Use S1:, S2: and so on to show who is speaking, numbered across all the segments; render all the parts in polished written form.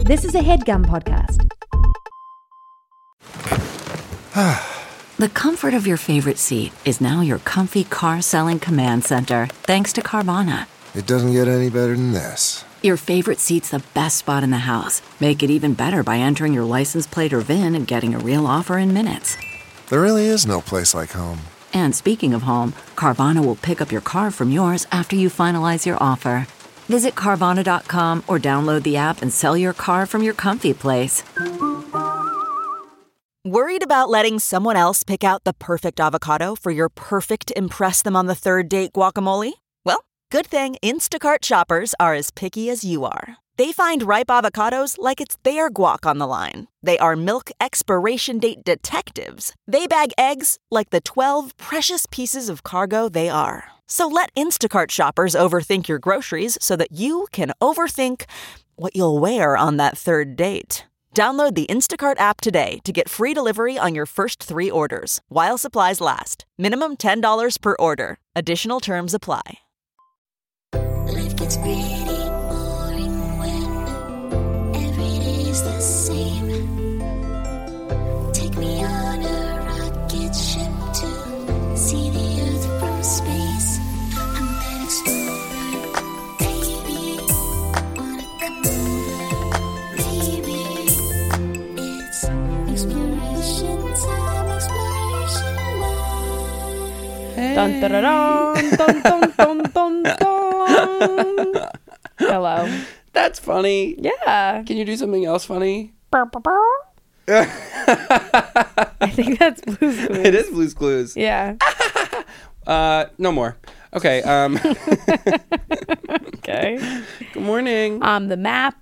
S1: This is a HeadGum podcast.
S2: The comfort of your favorite seat is now your comfy car selling command center, thanks to Carvana.
S3: It doesn't get any better than this.
S2: Your favorite seat's the best spot in the house. Make it even better by entering your license plate or VIN and getting a real offer in minutes.
S3: There really is no place like home.
S2: And speaking of home, Carvana will pick up your car from yours after you finalize your offer. Visit Carvana.com or download the app and sell your car from your comfy place.
S4: Worried about letting someone else pick out the perfect avocado for your perfect impress them on the third date guacamole? Well, good thing Instacart shoppers are as picky as you are. They find ripe avocados like it's their guac on the line. They are milk expiration date detectives. They bag eggs like the 12 precious pieces of cargo they are. So let Instacart shoppers overthink your groceries so that you can overthink what you'll wear on that third date. Download the Instacart app today to get free delivery on your first 3 orders, while supplies last. Minimum $10 per order. Additional terms apply.
S5: Life gets pretty boring when every day's the same. Take me on a rocket ship to see the Earth from space. I'm an explorer, baby. Wanna come over, baby? It's exploration time, exploration time.
S6: Dun, da, da, dun, dun, dun, dun, dun, dun. Hello.
S7: That's funny.
S6: Yeah.
S7: Can you do something else funny?
S6: I think that's Blue's Clues.
S7: It is Blue's Clues.
S6: Yeah.
S7: No more. Okay.
S6: Okay.
S7: Good morning.
S6: The map.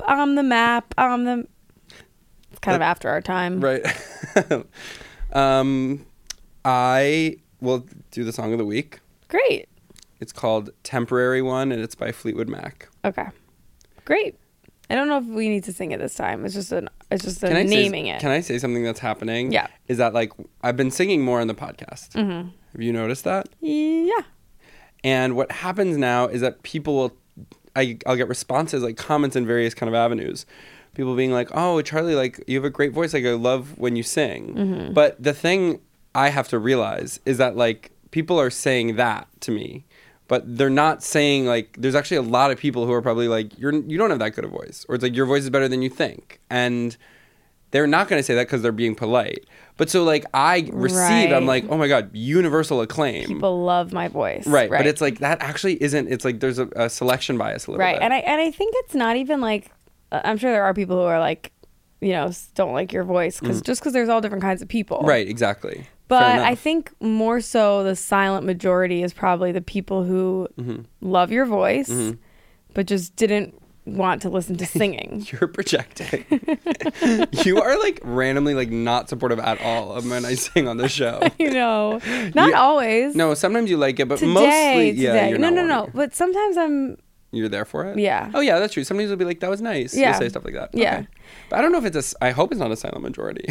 S6: It's kind of after our time.
S7: Right. I will do the song of the week.
S6: Great.
S7: It's called Temporary One, and it's by Fleetwood Mac.
S6: Okay. Great. I don't know if we need to sing it this time. It's just naming it.
S7: Can I say something that's happening?
S6: Yeah.
S7: Is that like I've been singing more on the podcast.
S6: Mm-hmm.
S7: Have you noticed that?
S6: Yeah.
S7: And what happens now is that people will, I'll get responses, like comments in various kind of avenues. People being like, oh, Charlie, like, you have a great voice. Like, I love when you sing.
S6: Mm-hmm.
S7: But the thing I have to realize is that, like, people are saying that to me. But they're not saying, like, there's actually a lot of people who are probably like, you don't have that good a voice. Or it's like, your voice is better than you think. And they're not going to say that because they're being polite. But so, like, I receive,
S6: Right.
S7: I'm like, oh my God, universal acclaim.
S6: People love my voice.
S7: Right. But it's like, that actually isn't, it's like there's a selection bias a little bit.
S6: And I think it's not even like, I'm sure there are people who are like, you know, don't like your voice because there's all different kinds of people.
S7: Right, exactly.
S6: But I think more so the silent majority is probably the people who love your voice, but just didn't want to listen to singing.
S7: You're projecting. You are like randomly like not supportive at all of when I sing on the show.
S6: You know, not always.
S7: No, sometimes you like it, but
S6: Today,
S7: mostly, yeah, you're not
S6: no.
S7: wanting it.
S6: But sometimes
S7: You're there for it?
S6: Yeah.
S7: Oh, yeah, that's true. Sometimes you'll be like, that was nice.
S6: Yeah.
S7: You'll say stuff like that.
S6: Yeah.
S7: Okay. But I don't know if I hope it's not a silent majority.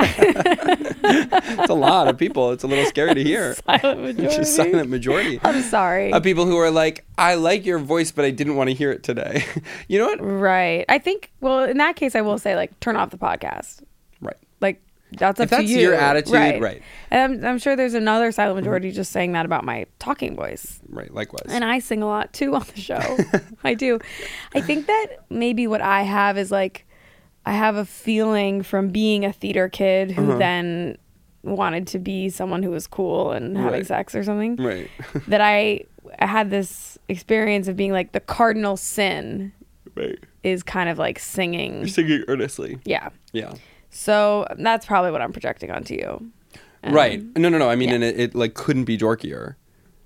S7: It's a lot of people. It's a little scary to hear.
S6: Silent majority.
S7: Just silent majority.
S6: I'm sorry.
S7: Of people who are like, I like your voice, but I didn't want to hear it today. You know what?
S6: Right. I think, well, in that case, I will say, like, turn off the podcast.
S7: Right.
S6: Like, that's up
S7: If that's
S6: to you.
S7: your attitude, right.
S6: And I'm sure there's another silent majority just saying that about my talking voice.
S7: Right, likewise.
S6: And I sing a lot, too, on the show. I do. I think that maybe what I have is, like, I have a feeling from being a theater kid who then wanted to be someone who was cool and having sex or something.
S7: Right.
S6: That I had this experience of being like the cardinal sin
S7: Right.
S6: is kind of like singing.
S7: You're singing earnestly.
S6: Yeah.
S7: Yeah.
S6: So that's probably what I'm projecting onto you.
S7: Right. No. I mean,
S6: yeah.
S7: and it like couldn't be dorkier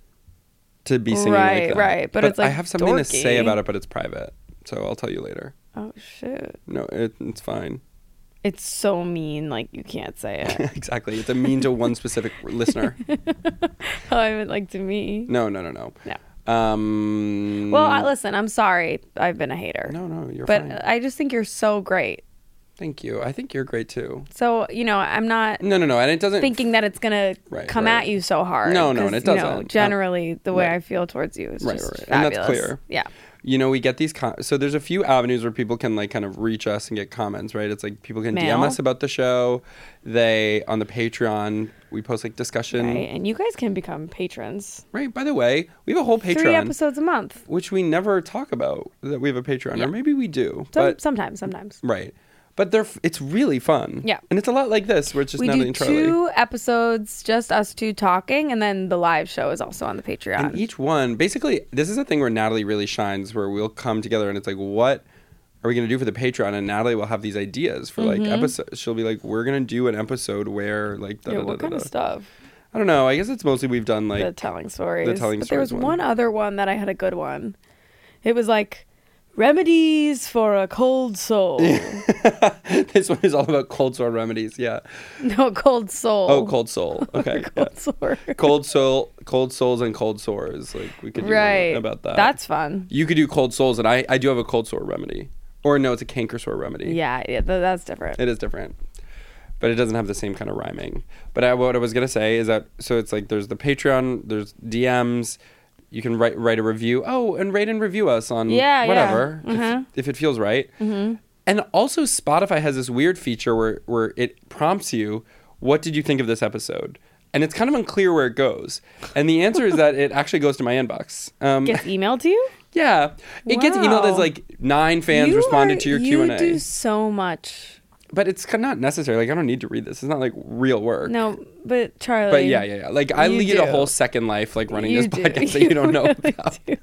S7: to be singing like that.
S6: Right. But it's like
S7: I have something to
S6: dorky.
S7: say about it, but it's private. So I'll tell you later.
S6: Oh, shit.
S7: No, it's fine.
S6: It's so mean, like you can't say it.
S7: Exactly. It's a mean to one specific listener.
S6: Oh, I meant like to me.
S7: No.
S6: No. Well, listen, I'm sorry. I've been a hater.
S7: No, you're
S6: but
S7: fine.
S6: I just think you're so great.
S7: Thank you. I think you're great too.
S6: So, you know, I'm not
S7: No, and it doesn't
S6: thinking that it's going to come at you so hard.
S7: No, and
S6: 'cause,
S7: it doesn't.
S6: You know, generally, the way
S7: right.
S6: I feel towards you is
S7: Right.
S6: just
S7: And
S6: fabulous.
S7: that's clear.
S6: Yeah.
S7: we get these so there's a few avenues where people can like kind of reach us and get comments, right? It's like people can
S6: Mail.
S7: DM us about the show. They on the Patreon, we post like discussion.
S6: Right, and you guys can become patrons.
S7: Right. By the way, we have a whole Patreon,
S6: 3 episodes a month.
S7: which we never talk about that we have a Patreon,
S6: Yeah.
S7: or maybe we do.
S6: Sometimes.
S7: Right. But it's really fun.
S6: Yeah.
S7: And it's a lot like this, where it's just
S6: We
S7: Natalie
S6: do
S7: and Charlie.
S6: 2 episodes, just us 2 talking, and then the live show is also on the Patreon.
S7: And each one, basically, this is a thing where Natalie really shines, where we'll come together and it's like, what are we going to do for the Patreon? And Natalie will have these ideas for like episodes. She'll be like, we're going to do an episode where like,
S6: What kind of stuff?
S7: I don't know. I guess it's mostly we've done like
S6: The telling stories.
S7: the telling
S6: But there was
S7: stories one.
S6: one other one that I had a good one. It was like remedies for a cold soul.
S7: This one is all about cold sore remedies. Yeah.
S6: No, cold soul.
S7: Oh, cold soul. Okay.
S6: Cold sore.
S7: Cold souls and cold sores. Like we could do
S6: Right.
S7: one about that.
S6: That's fun.
S7: You could do cold souls, and I do have a cold sore remedy. Or no, it's a canker sore remedy.
S6: Yeah, that's different.
S7: It is different. But it doesn't have the same kind of rhyming. But what I was going to say is that, so it's like there's the Patreon, there's DMs, you can write a review. Oh, and rate and review us on whatever, if it feels right. And also Spotify has this weird feature where it prompts you, what did you think of this episode? And it's kind of unclear where it goes. And the answer is that it actually goes to my inbox.
S6: Gets emailed to you?
S7: Yeah. It gets emailed as
S6: Wow.
S7: like 9 fans responded to your Q&A.
S6: You do so much.
S7: But it's not necessary. Like, I don't need to read this. It's not like real work.
S6: No, but Charlie.
S7: But yeah. Like, I
S6: You
S7: lead
S6: do.
S7: a whole second life, like running
S6: You
S7: this
S6: do.
S7: podcast that you don't know
S6: really
S7: about.
S6: do.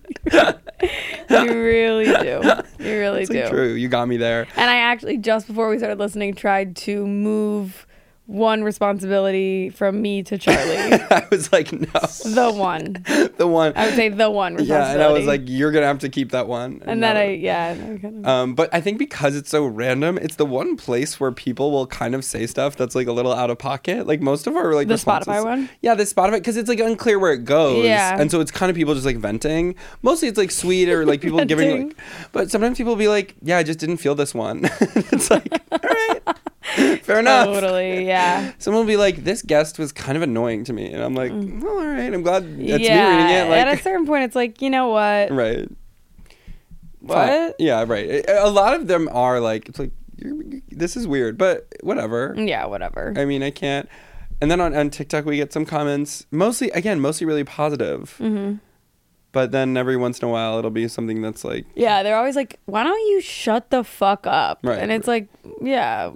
S6: You really do. You really
S7: It's
S6: do.
S7: like true. You got me there.
S6: And I actually, just before we started listening, tried to move one responsibility from me to Charlie.
S7: I was like, no.
S6: The one.
S7: The one.
S6: I would say the one responsibility.
S7: Yeah, and I was like, you're going to have to keep that one.
S6: And then
S7: But I think because it's so random, it's the one place where people will kind of say stuff that's like a little out of pocket. Like most of our like
S6: The
S7: responses.
S6: Spotify one?
S7: Yeah, the Spotify, because it's like unclear where it goes.
S6: Yeah.
S7: And so it's kind of people just like venting. Mostly it's like sweet or like people giving
S6: Venting.
S7: like, but sometimes people will be like, yeah, I just didn't feel this one. It's like, all right, fair enough.
S6: Totally, yeah.
S7: Someone will be like, this guest was kind of annoying to me. And I'm like, well, all right, I'm glad that's me reading
S6: Yeah.
S7: it. Like,
S6: At a certain point, it's like, you know what?
S7: right.
S6: What?
S7: Fine. Yeah, right. A lot of them are like, it's like, this is weird, but whatever.
S6: Yeah, whatever.
S7: I mean, I can't. And then on TikTok, we get some comments, mostly really positive.
S6: Mm-hmm.
S7: But then every once in a while, it'll be something that's like,
S6: Yeah, they're always like, why don't you shut the fuck up?
S7: Right.
S6: And it's like, yeah,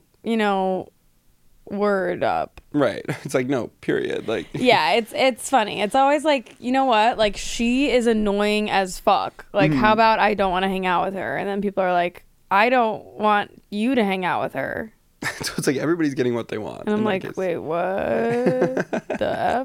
S6: word up.
S7: right. It's like, no, period. Like,
S6: Yeah, it's funny. It's always like, you know what? Like, she is annoying as fuck. Like,
S7: Mm-hmm.
S6: how about I don't want to hang out with her? And then people are like, I don't want you to hang out with her.
S7: so it's like everybody's getting what they want.
S6: And I'm
S7: in my
S6: like,
S7: case.
S6: wait, what? The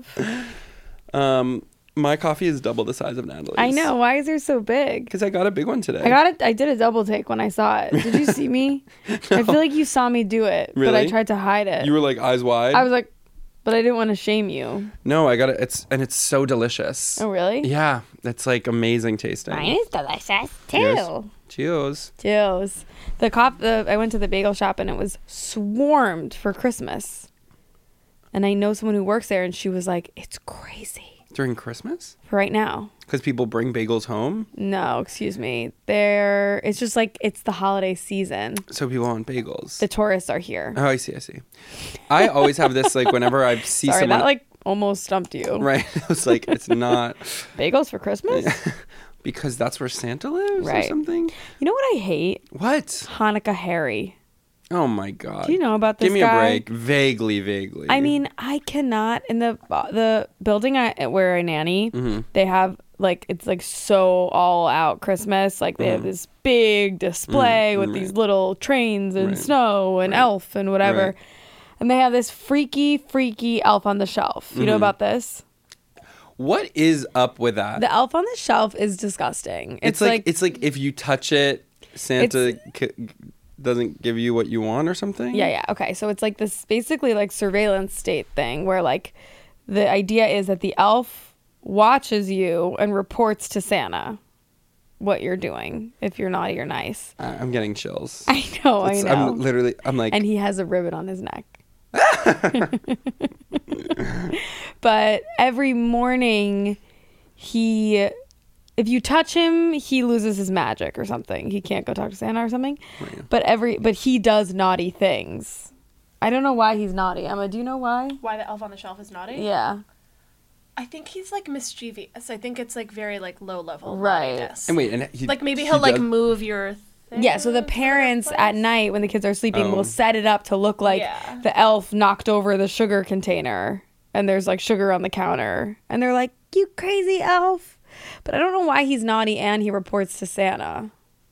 S6: F?
S7: My coffee is double the size of Natalie's.
S6: I know. Why is yours so big?
S7: Because I got a big one today.
S6: I did a double take when I saw it. Did you see me? I feel like you saw me do it, but I
S7: Really?
S6: tried to hide it.
S7: You were like eyes wide.
S6: I was like, but I didn't want to shame you.
S7: No, I got it. It's so delicious.
S6: Oh, really?
S7: Yeah, it's like amazing tasting.
S5: Mine is delicious
S7: Cheers.
S5: too.
S7: Cheers.
S6: Cheers. I went to the bagel shop and it was swarmed for Christmas. And I know someone who works there and she was like, it's crazy
S7: During Christmas?
S6: for right now.
S7: Because people bring bagels home,
S6: No, excuse me. It's just like, it's the holiday season.
S7: so people want bagels.
S6: The tourists are here.
S7: Oh, I see. I always have this, like, whenever I see
S6: Sorry,
S7: someone...
S6: that like almost stumped you.
S7: Right. I was like, it's not...
S6: Bagels for Christmas?
S7: because that's where Santa lives or
S6: Right.
S7: something?
S6: You know what I hate?
S7: What?
S6: Hanukkah Harry.
S7: Oh, my God.
S6: Do you know about this
S7: Give me
S6: guy?
S7: a break. Vaguely.
S6: I mean, I cannot. In the building where I nanny,
S7: Mm-hmm.
S6: they have like, it's like so all out Christmas. Like they have
S7: Mm-hmm.
S6: this big display with these little trains and
S7: Right.
S6: snow and elf and whatever.
S7: Right.
S6: And they have this freaky elf on the shelf. You
S7: Mm-hmm.
S6: know about this?
S7: What is up with that?
S6: The elf on the shelf is disgusting.
S7: it's like if you touch it, Santa doesn't give you what you want or something?
S6: Yeah. Okay. So it's like this basically like surveillance state thing where like the idea is that the elf watches you and reports to Santa what you're doing if you're naughty or nice.
S7: I'm getting chills.
S6: I know.
S7: I'm like,
S6: And he has a ribbon on his neck. But every morning he if you touch him, he loses his magic or something. He can't go talk to Santa or something.
S7: Right.
S6: But he does naughty things. I don't know why he's naughty. Emma, do you know why?
S1: Why the elf on the shelf is naughty?
S6: Yeah.
S1: I think he's like mischievous. I think it's like very like low level.
S6: Right.
S1: naughtiness.
S7: And wait, and he,
S1: like maybe
S7: he
S1: he'll like
S7: does-
S1: move your thing.
S6: Yeah, so the parents at night when the kids are sleeping will set it up to look like
S1: Yeah.
S6: the elf knocked over the sugar container and there's like sugar on the counter. And they're like, "You crazy elf." But I don't know why he's naughty and he reports to Santa.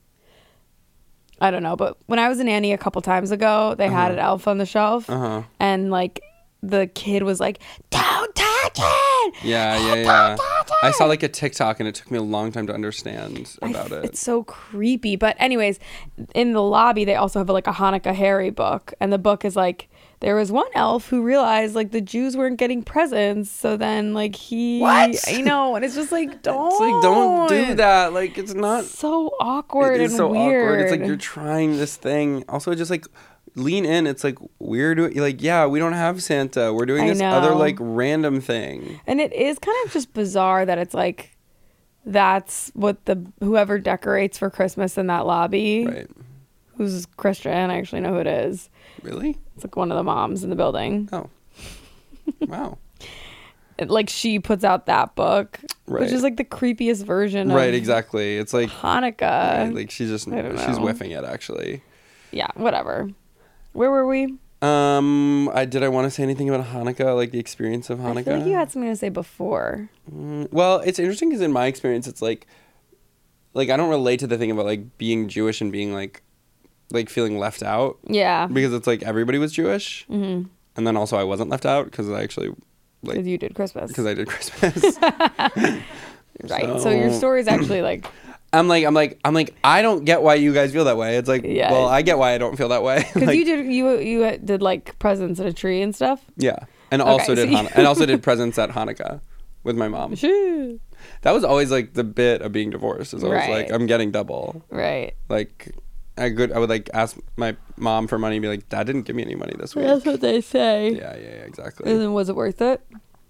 S6: I don't know, but when I was a nanny a couple times ago, they had an elf on the shelf and like the kid was like, "Don't touch it."
S7: Yeah. I saw like a TikTok and it took me a long time to understand about it.
S6: It's so creepy. But anyways, in the lobby, they also have like a Hanukkah Harry book. And the book is like, there was one elf who realized like the Jews weren't getting presents. So then like
S7: What?
S6: I know. And it's just like, don't.
S7: It's like, don't do that. Like, it's not.
S6: So awkward
S7: It is
S6: and
S7: so
S6: weird.
S7: awkward. It's like you're trying this thing. Also, just like lean in. It's like we're doing. Like, yeah, we don't have Santa. We're doing
S6: I
S7: this other
S6: know.
S7: like random thing.
S6: And it is kind of just bizarre that it's like, that's what whoever decorates for Christmas in that lobby,
S7: Right?
S6: who's Christian, I actually know who it is.
S7: Really?
S6: It's like one of the moms in the building.
S7: Oh, wow.
S6: Like she puts out that book,
S7: Right.
S6: which is like the creepiest version of
S7: Right. Exactly. It's like.
S6: Hanukkah.
S7: Right, like she's just
S6: I don't
S7: she's
S6: know.
S7: whiffing it actually.
S6: Yeah, whatever. Where were we?
S7: Did I want to say anything about Hanukkah, like the experience of Hanukkah?
S6: I feel like you had something to say before.
S7: Well, it's interesting because in my experience, it's like I don't relate to the thing about like being Jewish and being like feeling left out
S6: Yeah,
S7: because it's like everybody was Jewish, and then also I wasn't left out because I actually
S6: because you did Christmas.
S7: because I did Christmas.
S6: Right. So your story is actually like,
S7: I'm like I don't get why you guys feel that way. It's like,
S6: Yeah.
S7: well, I get why I don't feel that way.
S6: because
S7: Like,
S6: you did like presents at a tree and stuff.
S7: yeah, and also
S6: Okay,
S7: did
S6: so you-
S7: and also did presents at Hanukkah with my mom.
S6: Shoo.
S7: That was always like the bit of being divorced. Is always
S6: Right.
S7: like I'm getting double.
S6: Right.
S7: Like I would like ask my mom for money and be like, Dad didn't give me any money this week.
S6: That's what they say.
S7: Yeah, exactly.
S6: And then was it worth it?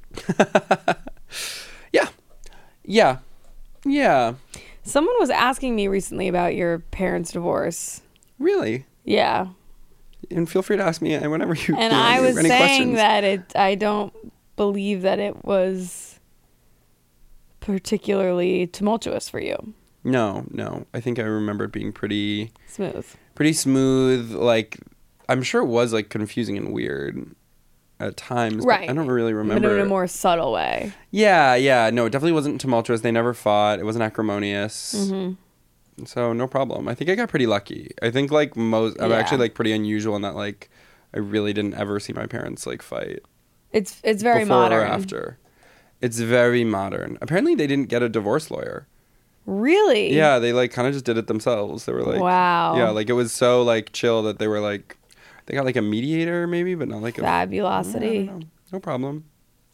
S7: Yeah.
S6: Someone was asking me recently about your parents' divorce.
S7: Really.
S6: Yeah.
S7: And feel free to ask me whenever you.
S6: And
S7: you know,
S6: I
S7: you
S6: was
S7: have any
S6: saying
S7: questions.
S6: that I don't believe that it was particularly tumultuous for you.
S7: No. I think I remember it being pretty
S6: Smooth.
S7: Like, I'm sure it was like confusing and weird at times.
S6: Right.
S7: But I don't really
S6: But
S7: remember.
S6: in a more subtle way.
S7: Yeah. No, it definitely wasn't tumultuous. They never fought. It wasn't acrimonious.
S6: Mm-hmm.
S7: So no problem. I think I got pretty lucky. I think like I'm
S6: Yeah.
S7: actually like pretty unusual in that like I really didn't ever see my parents like fight
S6: It's very
S7: before
S6: modern.
S7: or after. It's very modern. Apparently they didn't get a divorce lawyer.
S6: Really?
S7: Yeah, they like kind of just did it themselves. They were like,
S6: Wow.
S7: Yeah, like it was so like chill that they were like, they got like a mediator maybe, but not like a
S6: Fabulosity.
S7: I don't know. No problem.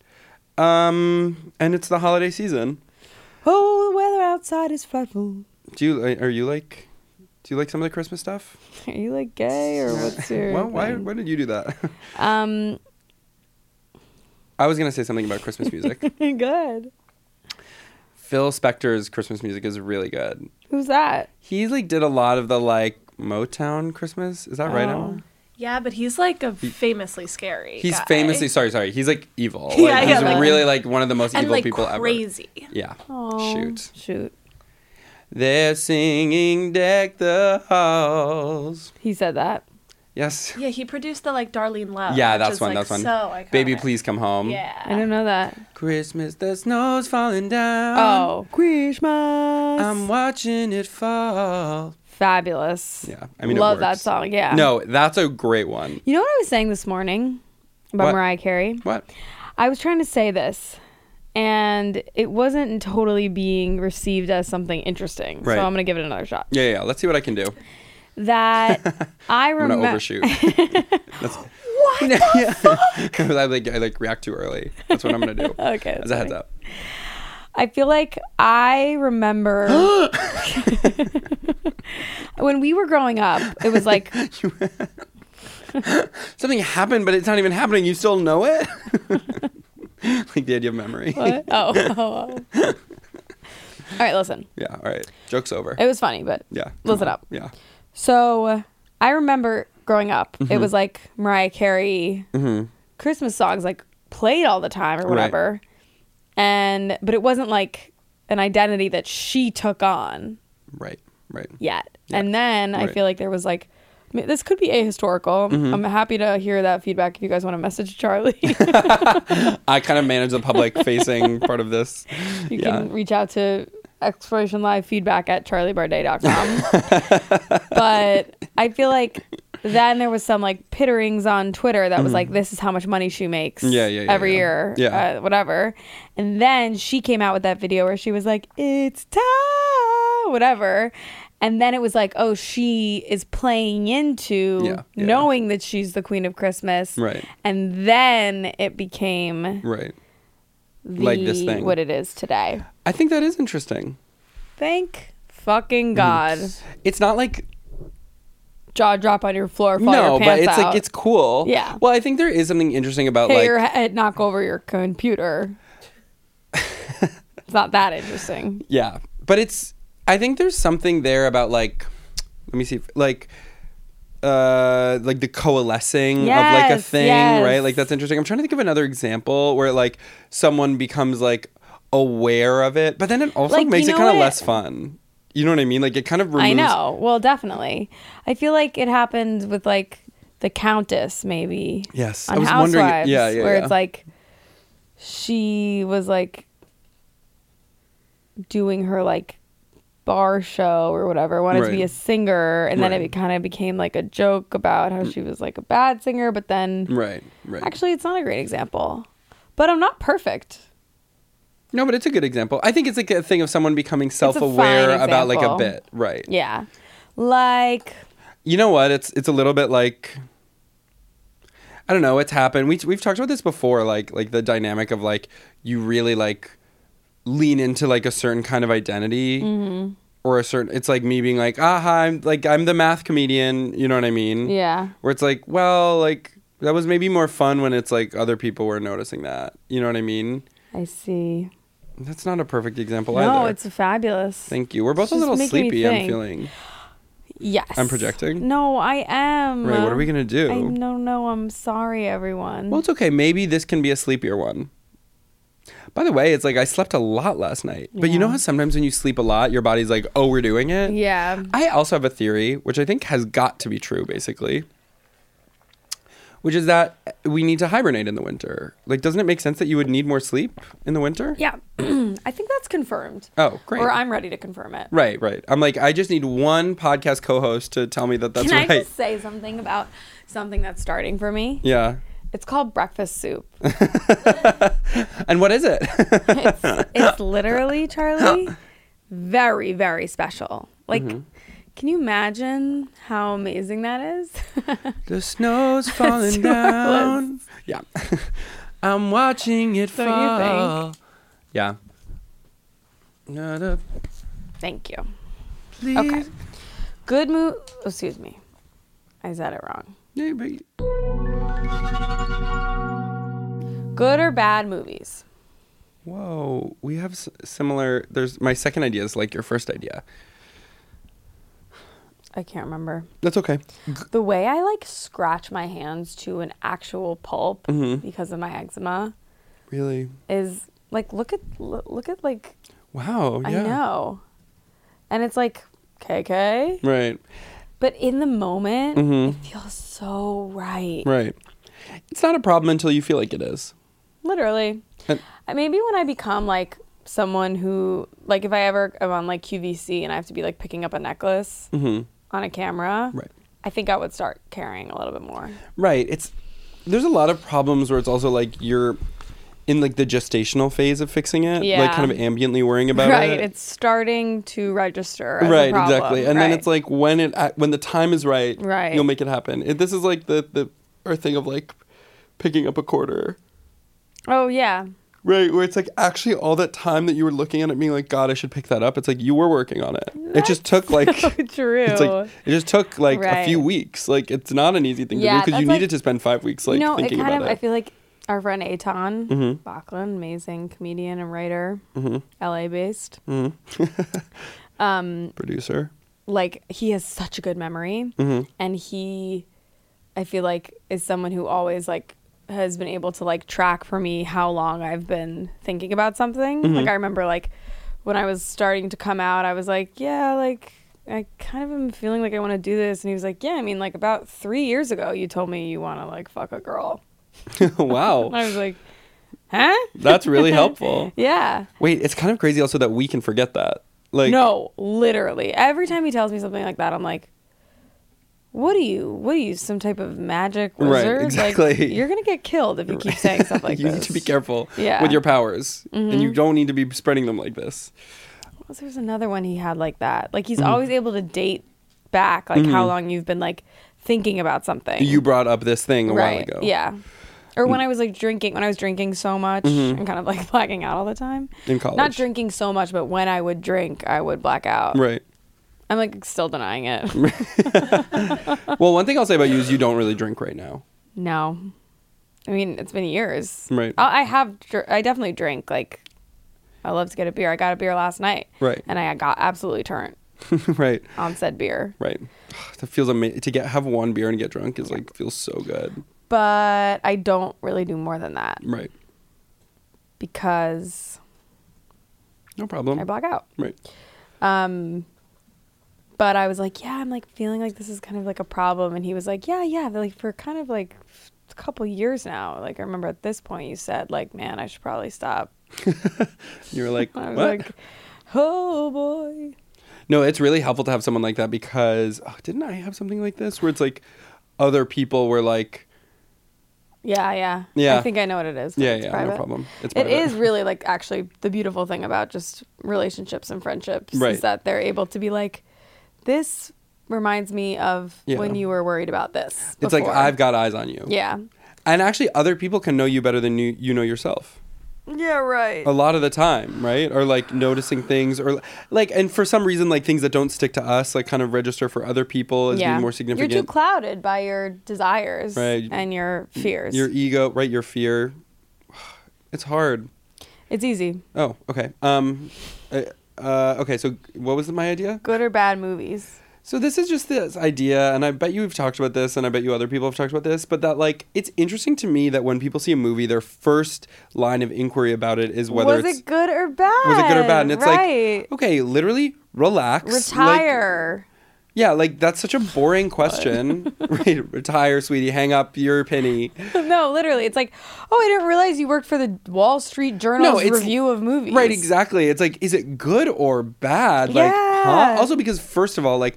S7: And it's the holiday season.
S6: Oh, the weather outside is frightful.
S7: Do you like some of the Christmas stuff?
S6: Are you like gay or what's your
S7: Well, why
S6: thing?
S7: did you do that?
S6: Um,
S7: I was gonna say something about Christmas music.
S6: good.
S7: Phil Spector's Christmas music is really good.
S6: Who's that?
S7: He like did a lot of the like Motown Christmas. Is that right,
S6: Oh.
S7: Emma?
S1: Yeah, but he's like a famously scary.
S7: He's
S1: guy.
S7: famously sorry. He's like evil. Like,
S1: Yeah,
S7: he's
S1: like-
S7: really like one of the most
S1: and
S7: evil
S1: like
S7: people ever.
S1: crazy.
S7: Yeah.
S6: Oh,
S7: Shoot. They're singing "Deck the Halls."
S6: He said that.
S7: Yes.
S1: Yeah, he produced the like Darlene Love.
S7: Yeah,
S1: which
S7: that's
S1: is,
S7: one.
S1: like,
S7: That's one.
S1: So iconic.
S7: Baby, please come home.
S1: Yeah.
S6: I don't know that.
S7: Christmas, the snow's falling down.
S6: Oh, Christmas.
S7: I'm watching it fall.
S6: Fabulous.
S7: Yeah, I mean, it
S6: love that
S7: works.
S6: song. Yeah.
S7: No, that's a great one.
S6: You know what I was saying this morning about
S7: What?
S6: Mariah Carey?
S7: What?
S6: I was trying to say this, and it wasn't totally being received as something interesting.
S7: Right.
S6: So I'm gonna give it another shot.
S7: Yeah. Let's see what I can do.
S6: That I
S7: I'm gonna
S6: remember.
S7: overshoot. What the fuck? I like react too early. That's what I'm gonna do.
S6: Okay.
S7: As
S6: that's
S7: a heads
S6: funny.
S7: up.
S6: I feel like I remember when we were growing up. It was like
S7: Something happened, but it's not even happening. You still know it? Like the idea of memory.
S6: what? Oh. All right, listen.
S7: Yeah, all right. Joke's over.
S6: It was funny, but
S7: Yeah.
S6: listen
S7: come on.
S6: up.
S7: Yeah.
S6: So I remember growing up, it was like Mariah Carey Christmas songs like played all the time or whatever. But it wasn't like an identity that she took on
S7: Right.
S6: yet.
S7: Yeah.
S6: And then I
S7: Right.
S6: feel like there was like, this could be ahistorical. I'm happy to hear that feedback if you guys want to message Charlie.
S7: I kind of manage the public facing part of this.
S6: You can reach out to explorationlivefeedback@charliebardet.com. But I feel like then there was some like pitterings on Twitter that was like, this is how much money she makes every year, whatever. And then she came out with that video where she was like, it's time, whatever. And then it was like, oh, she is playing into knowing that she's the Queen of Christmas.
S7: Right.
S6: And then it became
S7: like this thing.
S6: What it is today.
S7: I think that is interesting.
S6: Thank fucking God.
S7: It's not like
S6: Jaw drop on your floor, fall your
S7: but
S6: pants
S7: it's
S6: out.
S7: like it's cool.
S6: Yeah.
S7: Well, I think there is something interesting about
S6: Hit
S7: like
S6: your head, knock over your computer. It's not that interesting.
S7: Yeah, but I think there's something there about like, let me see, like the coalescing of like a thing, right? Like that's interesting. I'm trying to think of another example where like someone becomes like aware of it, but then it also
S6: Like,
S7: makes
S6: you
S7: it
S6: know
S7: kind of
S6: what?
S7: less fun. You know what I mean? Like it kind of removes.
S6: I know. Well, definitely. I feel like it happens with like the Countess, maybe.
S7: Yes,
S6: on
S7: I was
S6: Housewives,
S7: wondering. Yeah,
S6: where it's like she was like doing her like bar show or whatever, wanted to be a singer, and then it kind of became like a joke about how she was like a bad singer, but then
S7: right.
S6: Actually, it's not a great example, but I'm not perfect.
S7: No, but it's a good example. I think it's like a thing of someone becoming self-aware about like a
S6: example.
S7: bit, right?
S6: Yeah, like
S7: You know what? It's a little bit like, I don't know. It's happened. We've talked about this before, like the dynamic of like you really like lean into like a certain kind of identity or a certain. It's like me being like, hi, I'm the math comedian. You know what I mean?
S6: yeah.
S7: Where it's like, well, like that was maybe more fun when it's like other people were noticing that. You know what I mean?
S6: I see.
S7: That's not a perfect example
S6: No,
S7: either.
S6: it's fabulous.
S7: Thank you. We're both
S6: It's
S7: a
S6: just
S7: little
S6: making me
S7: sleepy, I'm
S6: think.
S7: feeling.
S6: Yes.
S7: I'm projecting?
S6: No, I am.
S7: Right, what are we going to do?
S6: I don't know. I'm sorry, everyone.
S7: Well, it's okay. Maybe this can be a sleepier one. By the way, it's like I slept a lot last night. But you know how sometimes when you sleep a lot, your body's like, oh, we're doing it?
S6: Yeah.
S7: I also have a theory, which I think has got to be true, basically, which is that we need to hibernate in the winter. Like, doesn't it make sense that you would need more sleep in the winter?
S6: Yeah. I think that's confirmed.
S7: Oh, great.
S6: Or I'm ready to confirm it.
S7: Right. I'm like, I just need one podcast co-host to tell me that that's
S6: Can
S7: right.
S6: I just say something about something that's starting for me?
S7: Yeah.
S6: It's called breakfast soup.
S7: And what is it?
S6: It's literally, Charlie, very, very special. Like, can you imagine how amazing that is?
S7: The snow's falling down. Yeah. I'm watching it
S6: Don't you
S7: fall.
S6: think?
S7: Yeah.
S6: Thank you.
S7: Please.
S6: Okay. Good move. Excuse me. I said it wrong.
S7: Yeah, but-
S6: Good or bad movies?
S7: Whoa. We have similar. There's my second idea is like your first idea.
S6: I can't remember.
S7: That's okay.
S6: The way I like scratch my hands to an actual pulp because of my eczema
S7: Really?
S6: is like look at like
S7: Wow. Yeah.
S6: I know, and it's like KK,
S7: Right.
S6: but in the moment it feels so right.
S7: Right. It's not a problem until you feel like it is.
S6: Literally.
S7: And-
S6: Maybe when I become like someone who like if I ever am on like QVC and I have to be like picking up a necklace on a camera,
S7: Right.
S6: I think I would start caring a little bit more.
S7: Right. There's a lot of problems where it's also like you're in like the gestational phase of fixing it,
S6: Yeah.
S7: like kind of ambiently worrying about
S6: Right.
S7: it.
S6: It's starting to register as
S7: Right,
S6: a problem.
S7: exactly. And then
S6: Right.
S7: it's like when the time is right,
S6: Right.
S7: you'll make it happen. This is like our thing of like picking up a quarter.
S6: Oh yeah.
S7: Right, where it's like actually all that time that you were looking at it being like, God, I should pick that up. It's like you were working on it. It just took like
S6: So true.
S7: It's like it just took like a
S6: Right.
S7: few weeks. Like it's not an easy thing to
S6: Yeah,
S7: do because you
S6: that's
S7: needed
S6: like-
S7: to spend 5 weeks like
S6: it
S7: thinking
S6: kind
S7: about
S6: of
S7: it.
S6: I feel like Our friend Eitan
S7: Mm-hmm.
S6: Bachlan, amazing comedian and writer,
S7: Mm-hmm.
S6: LA based.
S7: Producer.
S6: Like, he has such a good memory.
S7: Mm-hmm.
S6: And he, I feel like, is someone who always, like, has been able to, like, track for me how long I've been thinking about something.
S7: Mm-hmm.
S6: Like, I remember, like, when I was starting to come out, I was like, yeah, like, I kind of am feeling like I want to do this. And he was like, yeah, I mean, like, about 3 years ago, you told me you want to, like, fuck a girl.
S7: Wow.
S6: And I was like, huh?
S7: That's really helpful.
S6: Yeah.
S7: Wait, it's kind of crazy also that we can forget that. Like,
S6: No, literally. Every time he tells me something like that, I'm like, what are you, some type of magic
S7: Right,
S6: wizard?
S7: exactly.
S6: Like, you're going to get killed if you keep saying stuff like
S7: you
S6: this.
S7: need to be careful
S6: Yeah. Mm-hmm.
S7: with your powers. And you don't need to be spreading them like this.
S6: There's another one he had like that. Like,
S7: Mm-hmm.
S6: he's always able to date back, like, how long you've been, like, thinking about something.
S7: You brought up this thing a while ago.
S6: Yeah. Or when I was drinking so much and kind of like blacking out all the time.
S7: In college.
S6: Not drinking so much, but when I would drink, I would black out.
S7: Right.
S6: I'm like still denying it.
S7: Well, one thing I'll say about you is you don't really drink right now.
S6: No. I mean, it's been years.
S7: Right.
S6: I definitely drink. Like, I love to get a beer. I got a beer last night.
S7: Right.
S6: And I got absolutely turned
S7: Right.
S6: on said beer.
S7: Right. That feels amazing. To have one beer and get drunk is like, feels so good.
S6: But I don't really do more than that
S7: Right.
S6: because
S7: No problem.
S6: I black out.
S7: Right.
S6: But I was like, yeah, I'm like feeling like this is kind of like a problem. And he was like, yeah, like for kind of like a couple years now. Like, I remember at this point you said like, man, I should probably stop.
S7: You were like,
S6: I was
S7: what?
S6: like, oh boy.
S7: No, it's really helpful to have someone like that because didn't I have something like this where it's like other people were like,
S6: Yeah.
S7: Yeah.
S6: I think I know what it is. but
S7: yeah,
S6: it's
S7: yeah,
S6: private.
S7: no problem. It's
S6: It
S7: private.
S6: is really like actually the beautiful thing about just relationships and friendships
S7: Right.
S6: is that they're able to be like, this reminds me of
S7: Yeah.
S6: when you were worried about this.
S7: It's like
S6: before."
S7: I've got eyes on you.
S6: Yeah.
S7: And actually, other people can know you better than you know yourself.
S6: Yeah, right.
S7: A lot of the time, right? Or like noticing things, or like, and for some reason, like things that don't stick to us, like kind of register for other people as being more significant.
S6: You're too clouded by your desires
S7: Right.
S6: and your fears.
S7: Your ego, right? Your fear. It's hard.
S6: It's easy.
S7: Oh, okay. Okay. So, what was my idea?
S6: Good or bad movies.
S7: So this is just this idea, and I bet you've talked about this, and I bet you other people have talked about this, but that like it's interesting to me that when people see a movie, their first line of inquiry about it is whether
S6: Was
S7: it's
S6: it good or bad?
S7: was it good or bad, and it's
S6: right.
S7: like okay, literally relax,
S6: Retire.
S7: Like, yeah, like that's such a boring question. Right, retire, sweetie. Hang up your penny.
S6: No, literally. It's like, oh, I didn't realize you worked for the Wall Street Journal's
S7: it's-
S6: review of movies.
S7: Right, exactly. It's like, is it good or bad? Like,
S6: Yeah.
S7: Also, because first of all, like,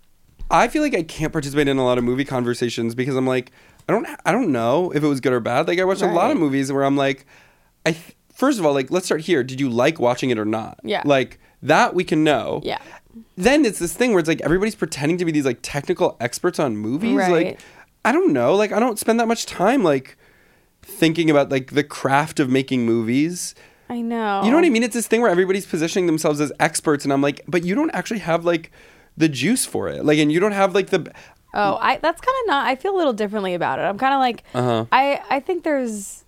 S7: I feel like I can't participate in a lot of movie conversations because I'm like, I don't know if it was good or bad. Like, I watched a lot of
S6: Right.
S7: movies where I'm like, first of all, like, let's start here. Did you like watching it or not?
S6: Yeah.
S7: Like that we can know.
S6: Yeah.
S7: Then it's this thing where it's like everybody's pretending to be these like technical experts on movies.
S6: Right.
S7: Like, I don't know. Like, I don't spend that much time like thinking about like the craft of making movies.
S6: I know.
S7: You know what I mean? It's this thing where everybody's positioning themselves as experts, and I'm like, but you don't actually have like the juice for it. Like, and you don't have like the.
S6: Oh, that's kind of not. I feel a little differently about it. I'm kind of like, I think there's,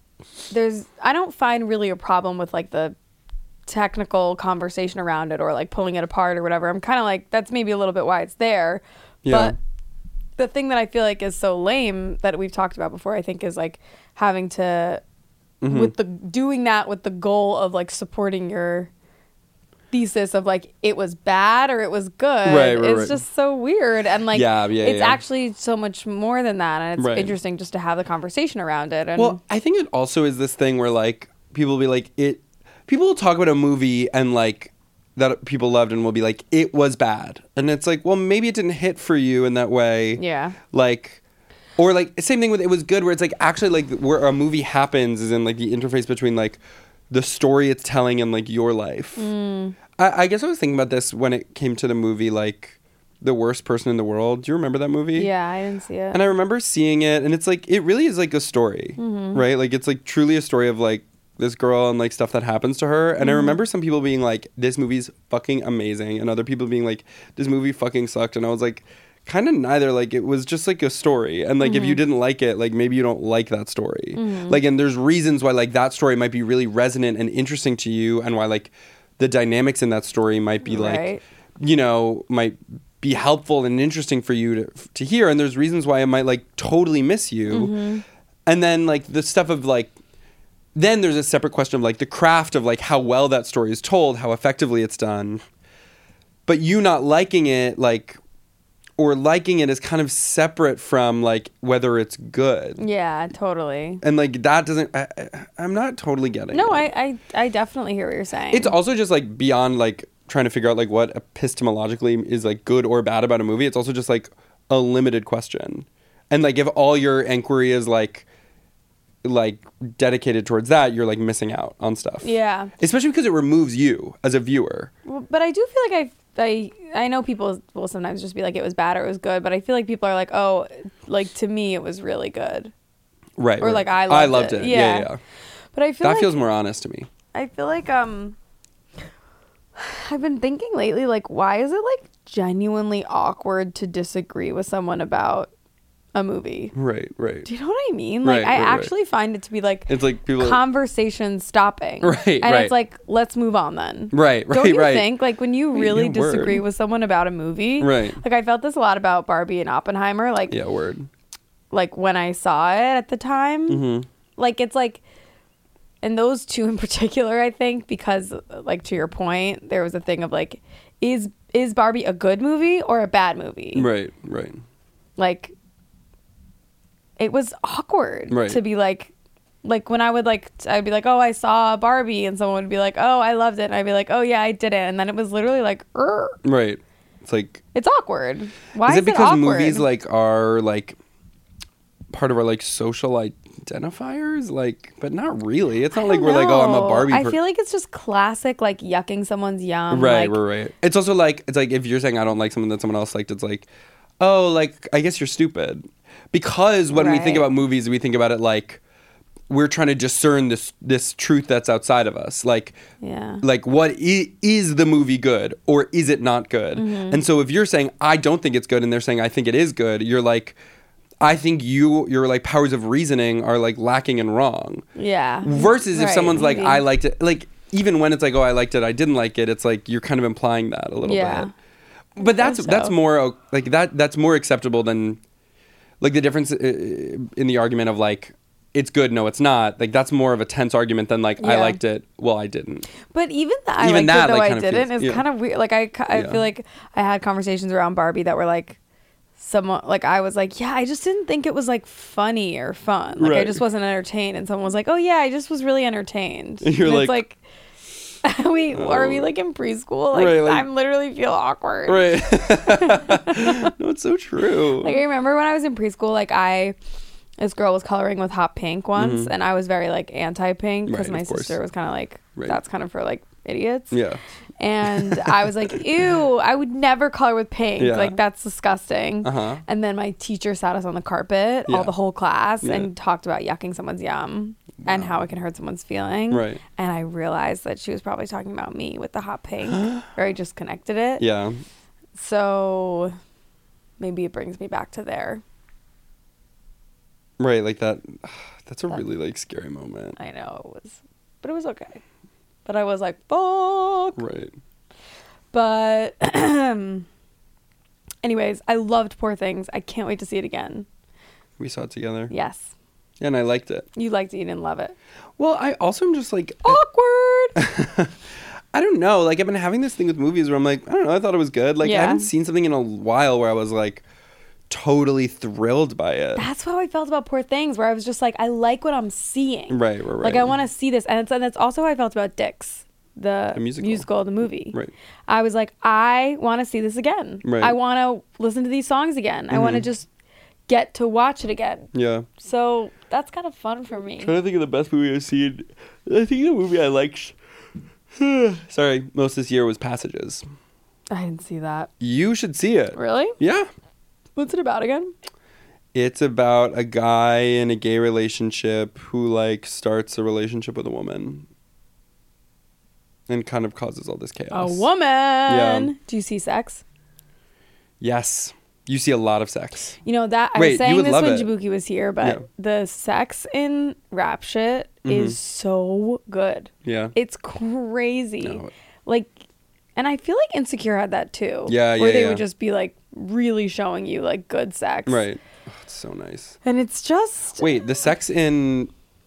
S6: I don't find really a problem with like the technical conversation around it or like pulling it apart or whatever. I'm kind of like, that's maybe a little bit why it's there.
S7: Yeah.
S6: But the thing that I feel like is so lame that we've talked about before, I think, is like having to, doing that with the goal of like supporting your thesis of like it was bad or it was good. It's just so weird, and like it's actually so much more than that, and it's interesting just to have the conversation around it. And
S7: Well, I think it also is this thing where like people will be like people will talk about a movie and like that people loved and will be like it was bad, and it's like, well, maybe it didn't hit for you in that way.
S6: Yeah.
S7: Like. Or like same thing with it was good, where it's like actually like where a movie happens is in like the interface between like the story it's telling and like your life. I guess I was thinking about this when it came to the movie like The Worst Person in the World. Do you remember that movie?
S6: Yeah, I didn't see it.
S7: And I remember seeing it, and it's like it really is like a story, right? Like it's like truly a story of like this girl and like stuff that happens to her. And I remember some people being like, "This movie's fucking amazing," and other people being like, "This movie fucking sucked." And I was like, kind of neither. Like, it was just like a story. And like, if you didn't like it, like maybe you don't like that story. Like, and there's reasons why like that story might be really resonant and interesting to you, and why like the dynamics in that story might be like,
S6: Right.
S7: you know, might be helpful and interesting for you to hear. And there's reasons why it might like totally miss you. And then like the stuff of like, then there's a separate question of like the craft of like how well that story is told, how effectively it's done. But you not liking it, like, or liking it is kind of separate from like whether it's good.
S6: Yeah, totally.
S7: And like that doesn't, I'm not totally getting
S6: No,
S7: it.
S6: I definitely hear what you're saying.
S7: It's also just like beyond like trying to figure out like what epistemologically is like good or bad about a movie. It's also just like a limited question. And like if all your inquiry is like dedicated towards that, you're like missing out on stuff.
S6: Yeah.
S7: Especially because it removes you as a viewer.
S6: Well, but I do feel like I know people will sometimes just be like it was bad or it was good, but I feel like people are like, oh, like to me it was really good.
S7: Right.
S6: Or
S7: right.
S6: like I
S7: loved it. Yeah.
S6: But I feel
S7: that
S6: like
S7: feels more honest to me.
S6: I feel like I've been thinking lately, like, why is it like genuinely awkward to disagree with someone about a movie?
S7: Right, right.
S6: Do you know what I mean? Like,
S7: Right,
S6: I
S7: right, right.
S6: actually find it to be like
S7: It's like people
S6: conversation stopping.
S7: Right,
S6: and
S7: right.
S6: it's like, let's move on then.
S7: Right,
S6: Don't
S7: right,
S6: you
S7: right.
S6: think? Like, when you really
S7: yeah, word.
S6: disagree with someone about a movie,
S7: Right.
S6: like, I felt this a lot about Barbie and Oppenheimer. Like,
S7: Yeah, word.
S6: like when I saw it at the time,
S7: Mm-hmm.
S6: like it's like, and those two in particular, I think, because like to your point, there was a thing of like, is Barbie a good movie or a bad movie?
S7: Right, right.
S6: Like, it was awkward
S7: Right.
S6: to be like when I would like, I'd be like, oh, I saw Barbie, and someone would be like, oh, I loved it, and I'd be like, oh yeah, I did it, and then it was literally like,
S7: Right. It's like,
S6: it's awkward. Why
S7: is it because
S6: awkward?
S7: movies like are like part of our like social identifiers? Like, but not really. It's not like we're like, oh, I'm a Barbie.
S6: I feel like it's just classic, like yucking someone's yum.
S7: Right,
S6: like,
S7: right. It's also like, it's like if you're saying I don't like something that someone else liked, it's like, oh, like I guess you're stupid. Because when we think
S6: Right.
S7: about movies, we think about it like we're trying to discern this truth that's outside of us. Like,
S6: Yeah.
S7: like what is the movie good or is it not good?
S6: Mm-hmm.
S7: And so if you're saying I don't think it's good and they're saying I think it is good, you're like, I think your like powers of reasoning are like lacking and wrong.
S6: Yeah.
S7: Versus if
S6: Right,
S7: someone's like,
S6: maybe.
S7: I liked it, like even when it's like, oh, I liked it, I didn't like it, it's like you're kind of implying that a little
S6: Yeah.
S7: bit. But that's
S6: so.
S7: more like that's more acceptable than like the difference in the argument of like it's good, no, it's not. Like that's more of a tense argument than like I
S6: Yeah.
S7: liked it, well, I didn't.
S6: But even that, I
S7: Even
S6: liked
S7: that,
S6: it though
S7: like,
S6: I
S7: kind of
S6: didn't.
S7: feels-
S6: It's
S7: yeah.
S6: kind of weird. Like I
S7: Yeah.
S6: feel like I had conversations around Barbie that were like, someone like I was like, yeah, I just didn't think it was like funny or fun. Like I
S7: Right.
S6: just wasn't entertained, and someone was like, oh yeah, I just was really entertained.
S7: And you're
S6: And
S7: like,
S6: it's like, are we like in preschool? Like,
S7: Right, like-
S6: I'm literally feel awkward.
S7: right. No, it's so true.
S6: Like I remember when I was in preschool, like this girl was coloring with hot pink once, and I was very like anti-pink because
S7: Mm-hmm. Right,
S6: my
S7: of course.
S6: sister was kind of like,
S7: Right.
S6: that's kind of for like idiots.
S7: Yeah.
S6: And I was like, ew, I would never color with pink.
S7: Yeah.
S6: Like, that's disgusting.
S7: Uh-huh.
S6: And then my teacher sat us on the carpet,
S7: Yeah.
S6: all the whole class,
S7: Yeah.
S6: and talked about yucking someone's yum and how it can hurt someone's feeling.
S7: Right.
S6: And I realized that she was probably talking about me with the hot pink, or I just connected it.
S7: Yeah.
S6: So maybe it brings me back to there.
S7: Right, like that. That's a really like scary moment.
S6: I know it was, but it was okay. But I was like, fuck.
S7: Right.
S6: But anyways, I loved Poor Things. I can't wait to see it again.
S7: We saw it together.
S6: Yes.
S7: And I liked it.
S6: You liked it, you didn't love it.
S7: Well, I also am just like
S6: Awkward.
S7: I don't know. Like I've been having this thing with movies where I'm like, I don't know, I thought it was good. Like I
S6: Yeah.
S7: haven't seen something in a while where I was like totally thrilled by it.
S6: That's how I felt about Poor Things, where I was just like, I like what I'm seeing.
S7: Right.
S6: Like I want to see this, and that's also how I felt about Dix, the
S7: musical.
S6: the movie.
S7: Right.
S6: I was like, I want to see this again.
S7: Right.
S6: I want to listen to these songs again. I want to just get to watch it again.
S7: Yeah.
S6: So that's kind of fun for me.
S7: Trying to think of the best movie I've seen. I think the movie I liked sorry, most this year was Passages.
S6: I didn't see that.
S7: You should see it.
S6: Really?
S7: Yeah.
S6: What's it about again?
S7: It's about a guy in a gay relationship who like starts a relationship with a woman and kind of causes all this chaos.
S6: A woman.
S7: Yeah.
S6: Do you see sex?
S7: Yes. You see a lot of sex.
S6: You know that I
S7: Wait,
S6: was
S7: you
S6: saying
S7: would
S6: this
S7: love
S6: when
S7: it.
S6: Jabuki was here, but
S7: Yeah.
S6: the sex in Rap Shit is so good.
S7: Yeah.
S6: It's crazy.
S7: No.
S6: Like, and I feel like Insecure had that too.
S7: Yeah,
S6: where
S7: yeah,
S6: they
S7: yeah.
S6: would just be like really showing you like good sex.
S7: Right. Oh, it's so nice.
S6: And it's just
S7: Wait, the sex in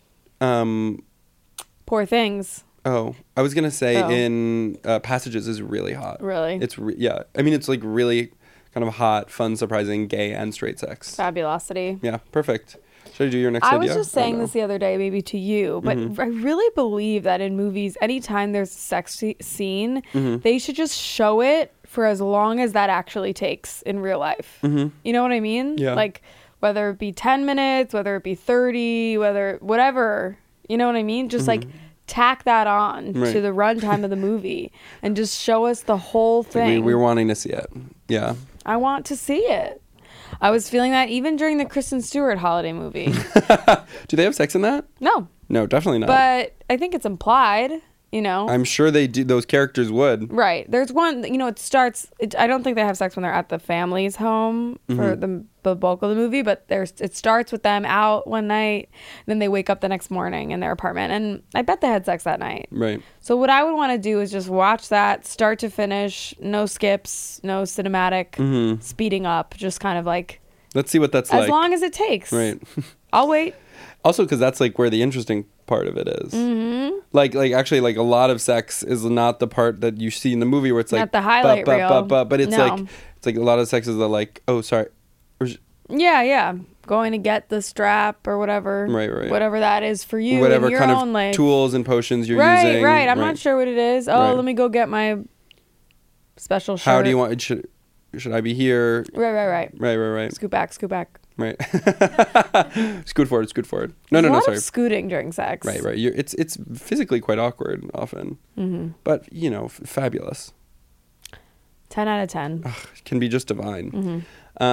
S6: Poor Things.
S7: oh, I was going to say
S6: Oh.
S7: in Passages is really hot.
S6: Really?
S7: It's yeah. I mean, it's like really kind of hot, fun, surprising gay and straight sex.
S6: Fabulosity.
S7: Yeah, perfect. Should I do your next
S6: I
S7: idea?
S6: was just
S7: I don't
S6: saying
S7: know.
S6: this the other day, maybe to you, but I really believe that in movies, anytime there's a sex scene, they should just show it for as long as that actually takes in real life. You know what I mean?
S7: Yeah.
S6: Like, whether it be 10 minutes, whether it be 30, whatever, you know what I mean? Just like tack that on
S7: Right.
S6: to the runtime of the movie and just show us the whole
S7: Like,
S6: thing.
S7: we were wanting to see it. Yeah.
S6: I want to see it. I was feeling that even during the Kristen Stewart holiday movie.
S7: Do they have sex in that?
S6: No,
S7: No, definitely not.
S6: but I think it's implied, you know?
S7: I'm sure they do. Those characters would.
S6: Right. There's one, you know, I don't think they have sex when they're at the family's home for the bulk of the movie, but it starts with them out one night, then they wake up the next morning in their apartment, and I bet they had sex that night.
S7: Right.
S6: So what I would want to do is just watch that start to finish, no skips, no cinematic speeding up, just kind of like
S7: Let's see what that's
S6: as
S7: like.
S6: long as it takes.
S7: Right.
S6: I'll wait.
S7: Also, because that's like where the interesting part of it is. Like actually, like a lot of sex is not the part that you see in the movie where it's like
S6: Not the highlight reel.
S7: but it's
S6: No.
S7: like it's like a lot of sex is the like, oh sorry, or
S6: Yeah. Going to get the strap or whatever.
S7: Right.
S6: Whatever that is for you.
S7: whatever
S6: in your
S7: kind
S6: own
S7: of
S6: life.
S7: tools and potions you're
S6: Right,
S7: using.
S6: right. I'm not sure what it is. Oh,
S7: Right.
S6: let me go get my special shirt.
S7: How do you want? Should I be here?
S6: Right.
S7: Right.
S6: Scoot back.
S7: Right. Scoot forward. No,
S6: There's a
S7: no,
S6: lot
S7: sorry.
S6: of scooting during sex.
S7: Right. It's physically quite awkward often, but you know, fabulous.
S6: 10 out of 10.
S7: It can be just divine.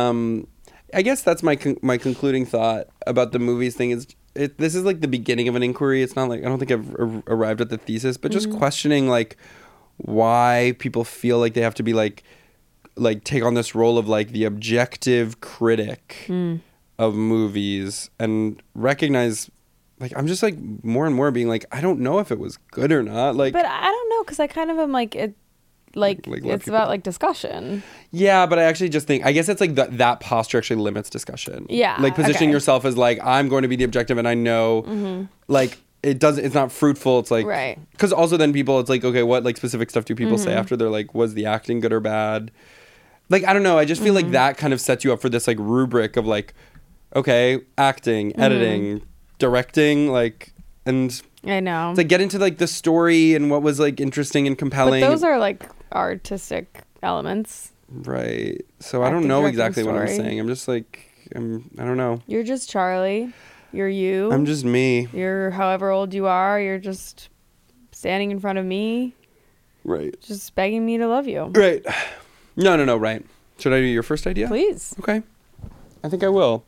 S7: I guess that's my my concluding thought about the movies thing is this is like the beginning of an inquiry. It's not like I don't think I've arrived at the thesis, but just questioning like why people feel like they have to be like take on this role of like the objective critic of movies and recognize like I'm just like more and more being like I don't know if it was good or not. Like
S6: But I don't know, because I kind of am like, it. Like
S7: let
S6: it's
S7: people-
S6: about like discussion.
S7: yeah, but I actually just think I guess it's like that posture actually limits discussion.
S6: Yeah,
S7: like positioning
S6: okay.
S7: yourself as like I'm going to be the objective and I know like it's not fruitful. It's like
S6: Right.
S7: because also then people it's like okay what like specific stuff do people say after they're like was the acting good or bad? Like I don't know. I just feel like that kind of sets you up for this like rubric of like okay acting, editing, directing like and.
S6: I know.
S7: It's like get into like the story and what was like interesting and
S6: But
S7: compelling.
S6: those are like artistic elements.
S7: Right. So I don't
S6: Acting,
S7: know
S6: directing,
S7: exactly what I'm
S6: story.
S7: saying. I'm just like, I don't know.
S6: You're just Charlie. You're you.
S7: I'm just me.
S6: You're however old you are. You're just standing in front of me,
S7: Right.
S6: just begging me to love you.
S7: Right. No. Right. Should I do your first idea?
S6: Please.
S7: Okay. I think I will.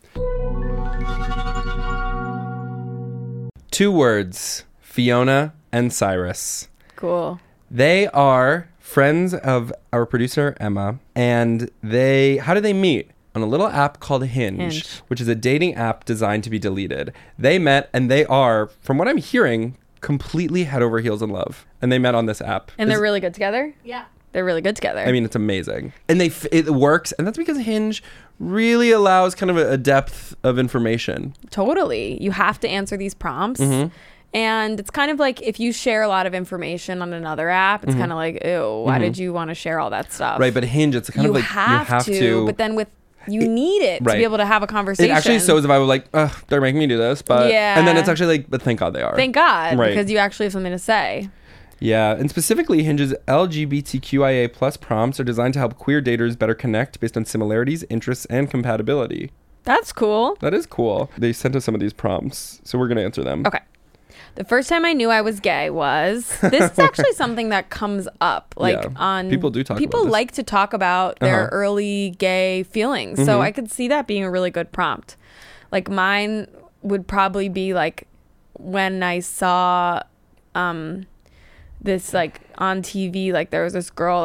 S7: 2 words, Fiona and Cyrus.
S6: Cool.
S7: They are friends of our producer, Emma. And how do they meet? On a little app called Hinge, which is a dating app designed to be deleted. They met and they are, from what I'm hearing, completely head over heels in love. And they met on this app.
S6: And they're really good together?
S1: Yeah.
S6: They're really good together.
S7: I mean, it's amazing. And it works. And that's because Hinge really allows kind of a depth of information.
S6: Totally. You have to answer these prompts. And it's kind of like if you share a lot of information on another app, it's kind of like, ew, why did you want to share all that stuff?
S7: Right. But Hinge, it's kind of like you have to.
S6: But then you need it to
S7: right.
S6: be able to have a conversation.
S7: It actually shows if I was like, ugh, they're making me do this. But
S6: Yeah.
S7: And then it's actually like, but thank God they are.
S6: Thank God,
S7: Right.
S6: because you actually have something to say.
S7: Yeah, and specifically, Hinge's LGBTQIA plus prompts are designed to help queer daters better connect based on similarities, interests, and compatibility.
S6: That's cool.
S7: That is cool. They sent us some of these prompts, so we're going to answer them.
S6: Okay. The first time I knew I was gay was this is actually something that comes up
S7: Yeah.
S6: on
S7: People do talk
S6: people
S7: about this.
S6: like to talk about their
S7: Uh-huh.
S6: early gay feelings. So I could see that being a really good prompt. Like mine would probably be like when I saw this like on TV, like there was this girl like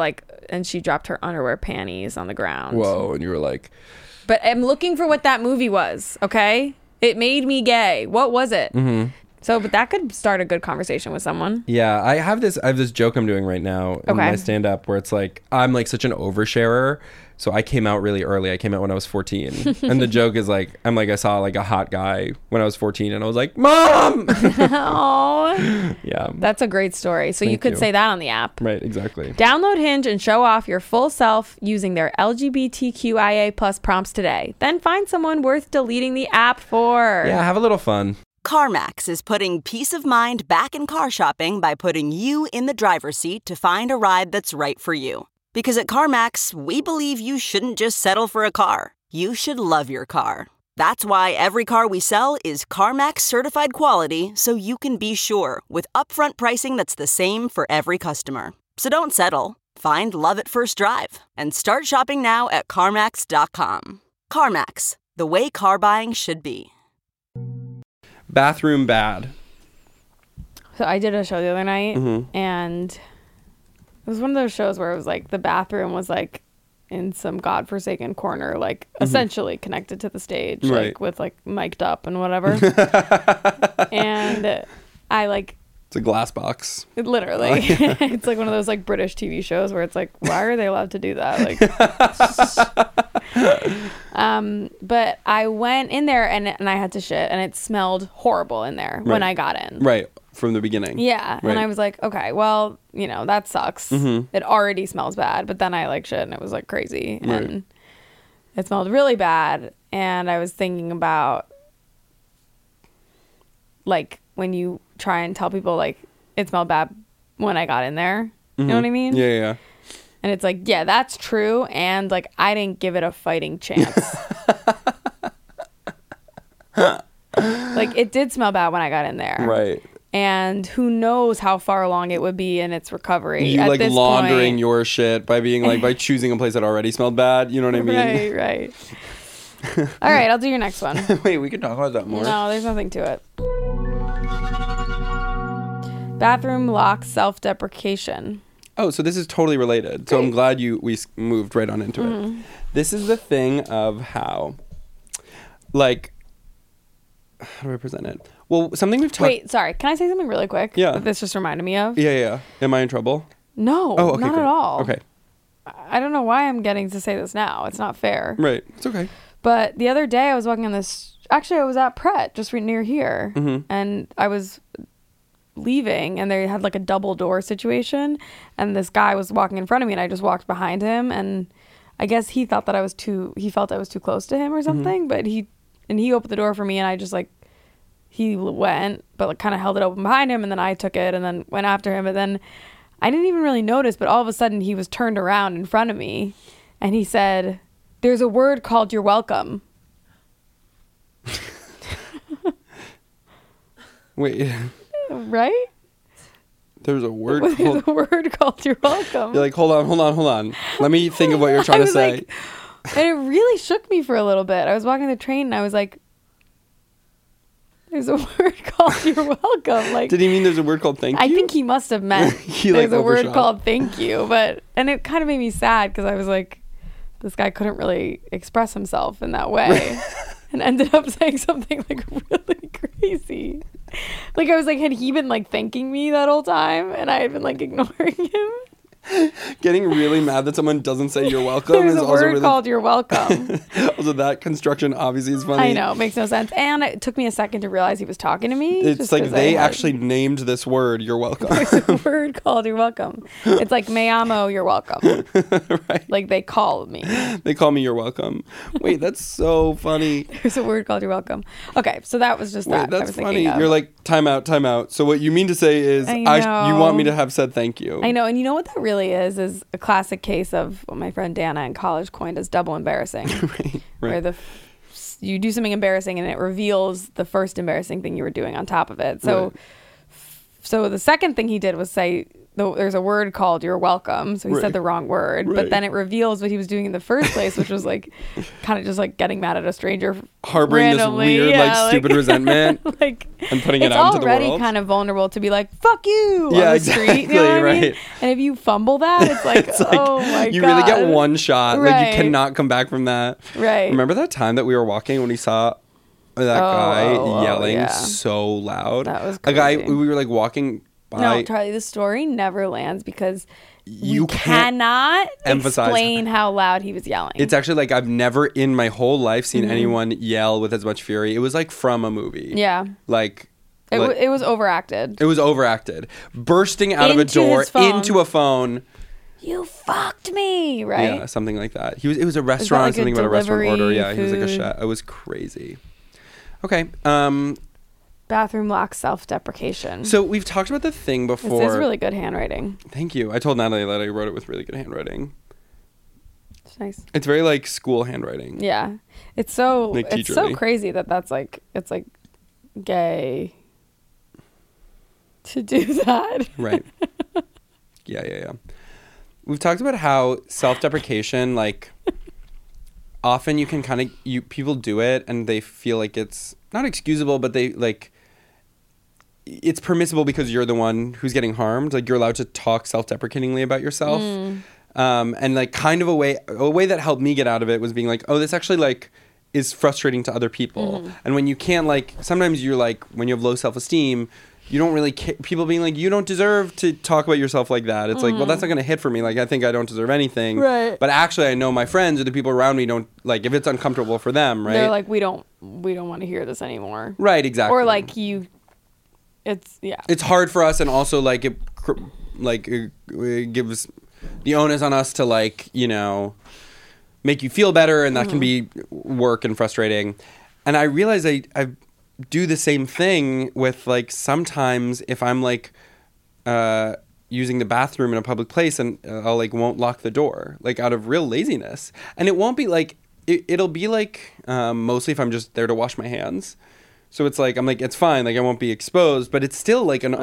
S6: and she dropped her underwear panties on the ground.
S7: Whoa, and you were like,
S6: But I'm looking for what that movie was, okay? It made me gay. What was it?
S7: mm-hmm.
S6: So, but that could start a good conversation with someone.
S7: Yeah, I have this joke I'm doing right now in my stand-up where it's like, I'm like such an oversharer. So I came out really early. I came out when I was 14. And the joke is like, I saw like a hot guy when I was 14 and I was like, Mom!
S6: Oh,
S7: Yeah.
S6: that's a great story. So you
S7: Thank
S6: could
S7: you.
S6: say that on the app.
S7: Right, exactly.
S6: Download Hinge and show off your full self using their LGBTQIA+ prompts today. Then find someone worth deleting the app for.
S7: Yeah, have a little fun.
S4: CarMax is putting peace of mind back in car shopping by putting you in the driver's seat to find a ride that's right for you. Because at CarMax, we believe you shouldn't just settle for a car. You should love your car. That's why every car we sell is CarMax certified quality, so you can be sure with upfront pricing that's the same for every customer. So don't settle. Find love at first drive and start shopping now at CarMax.com. CarMax, the way car buying should be.
S7: Bathroom bad.
S6: So I did a show the other night,
S7: Mm-hmm.
S6: and it was one of those shows where it was like the bathroom was like in some godforsaken corner, like essentially connected to the stage,
S7: Right.
S6: like with like mic'd up and whatever. And I like
S7: It's a glass box.
S6: it literally, it's like one of those like British TV shows where it's like, why are they allowed to do that? Like, but I went in there and I had to shit, and it smelled horrible in there when I got in.
S7: Right, from the beginning.
S6: Yeah.
S7: Right.
S6: And I was like, okay, well, that sucks. It already smells bad. But then I like shit and it was like crazy.
S7: Right.
S6: And it smelled really bad. And I was thinking about like when you try and tell people like it smelled bad when I got in there. You know what I mean?
S7: Yeah.
S6: And it's like, yeah, that's true. And like I didn't give it a fighting chance. Like it did smell bad when I got in there.
S7: Right.
S6: And who knows how far along it would be in its recovery.
S7: You
S6: at
S7: like
S6: this
S7: laundering
S6: point.
S7: your shit by being like, by choosing a place that already smelled bad. You know what I mean?
S6: Right. All right, I'll do your next one.
S7: Wait, we can talk about that more.
S6: No, there's nothing to it. Bathroom lock self-deprecation.
S7: Oh, so this is totally related. So I'm glad we moved right on into it. This is the thing of how, like, how do I present it? Well, something we've talked.
S6: Wait, sorry. Can I say something really quick?
S7: Yeah.
S6: That this just reminded me of?
S7: Yeah. Am I in trouble?
S6: No,
S7: Oh, okay,
S6: not
S7: great.
S6: at all.
S7: Okay,
S6: I don't know why I'm getting to say this now. It's not fair.
S7: right. It's okay.
S6: But the other day I was walking on this. Actually, I was at Pret, just near here, and I was leaving, and they had like a double door situation, and this guy was walking in front of me, and I just walked behind him, and I guess he thought that he felt I was too close to him or something, but he opened the door for me, and I just like. He went, but like kind of held it open behind him, and then I took it and then went after him, and then I didn't even really notice, but all of a sudden he was turned around in front of me, and he said, "There's a word called you're welcome."
S7: Wait,
S6: Right?
S7: there's a word
S6: There's
S7: called.
S6: a word called you're welcome.
S7: You're like, hold on. Let me think of what you're trying
S6: I
S7: to
S6: was
S7: say.
S6: like- and it really shook me for a little bit. I was walking the train and I was like, there's a word called you're welcome. Like,
S7: Did he mean there's a word called thank you?
S6: I think he must have meant
S7: He, like,
S6: there's a word
S7: overshot.
S6: called thank you. And it kind of made me sad because I was like, this guy couldn't really express himself in that way and ended up saying something like really crazy. Like I was like, had he been like thanking me that whole time and I had been like ignoring him?
S7: Getting really mad that someone doesn't say you're welcome
S6: There's
S7: is
S6: a
S7: also
S6: word
S7: really.
S6: called you're welcome.
S7: Also, that construction obviously is funny.
S6: I know, it makes no sense. And it took me a second to realize he was talking to me.
S7: It's
S6: just
S7: like
S6: 'cause
S7: they
S6: I had-
S7: actually named this word. You're welcome.
S6: There's a word called you're welcome. It's like me amo, you're welcome.
S7: Right.
S6: Like they call me.
S7: They call me you're welcome. Wait, that's so funny.
S6: There's a word called you're welcome. Okay, so that was just
S7: Wait,
S6: that I
S7: that's
S6: was
S7: funny.
S6: thinking of.
S7: You're like time out. So what you mean to say is
S6: I
S7: you want me
S6: know.
S7: to have said thank you.
S6: I know, and you know what that really is a classic case of what my friend Dana in college coined as double embarrassing.
S7: Right.
S6: Where you do something embarrassing and it reveals the first embarrassing thing you were doing on top of it. So
S7: Right.
S6: so the second thing he did was say there's a word called "you're welcome," so he
S7: Right.
S6: said the wrong word.
S7: Right.
S6: But then it reveals what he was doing in the first place, which was like kind of just like getting mad at a stranger,
S7: Harboring this
S6: randomly.
S7: weird,
S6: Yeah,
S7: like, stupid resentment
S6: like
S7: and putting it
S6: it's
S7: out into the
S6: already
S7: world.
S6: kind of vulnerable to be like "fuck you"
S7: Yeah,
S6: on the street. You know what I mean?
S7: right.
S6: And if you fumble that, it's like,
S7: It's like,
S6: oh my
S7: you
S6: god,
S7: really get one shot. Like,
S6: Right.
S7: you cannot come back from that.
S6: Right.
S7: Remember that time that we were walking when we saw that guy yelling
S6: yeah.
S7: so loud?
S6: That was
S7: a guy.
S6: crazy.
S7: We were like walking by.
S6: No, Charlie, the story never lands because
S7: You
S6: we
S7: can't
S6: cannot
S7: emphasize-
S6: explain how loud he was yelling.
S7: It's actually like I've never in my whole life seen
S6: Mm-hmm.
S7: anyone yell with as much fury. It was like from a movie.
S6: yeah.
S7: Like.
S6: It was overacted.
S7: It was overacted. Bursting out of a
S6: Into
S7: door
S6: his phone.
S7: into a phone.
S6: You fucked me, right?
S7: Yeah, something like that. It was a restaurant,
S6: like a
S7: something about a restaurant
S6: delivery
S7: order. Yeah, he was like a
S6: food?
S7: chef. It was crazy. Okay.
S6: Bathroom lock self-deprecation.
S7: So we've talked about the thing
S6: this
S7: before.
S6: is really good handwriting.
S7: Thank you. I told Natalie that I wrote it with really good handwriting.
S6: It's nice.
S7: It's very like school handwriting.
S6: Yeah, it's so
S7: Like
S6: it's so
S7: teacherly.
S6: crazy that's like it's like gay to do that.
S7: Right. Yeah. We've talked about how self-deprecation, like, often you can kind of people do it and they feel like it's not excusable, but they like it's permissible because you're the one who's getting harmed. Like, you're allowed to talk self-deprecatingly about yourself. And like kind of a way that helped me get out of it was being like, oh, this actually like is frustrating to other people. And when you can't, like, sometimes you're like, when you have low self-esteem, you don't really people being like, you don't deserve to talk about yourself like that. It's like, well, that's not going to hit for me. Like, I think I don't deserve anything.
S6: Right.
S7: But actually, I know my friends or the people around me don't, like, if it's uncomfortable for them, right?
S6: They're like, we don't want to hear this anymore.
S7: Right, exactly.
S6: Or like it's
S7: It's hard for us, and also, like, it gives the onus on us to, like, you know, make you feel better, and that can be work and frustrating. And I realize I do the same thing with, like, sometimes if I'm like using the bathroom in a public place and I'll like won't lock the door, like, out of real laziness. And it won't be like it'll be like mostly if I'm just there to wash my hands. So it's like I'm like, it's fine, like I won't be exposed, but it's still like an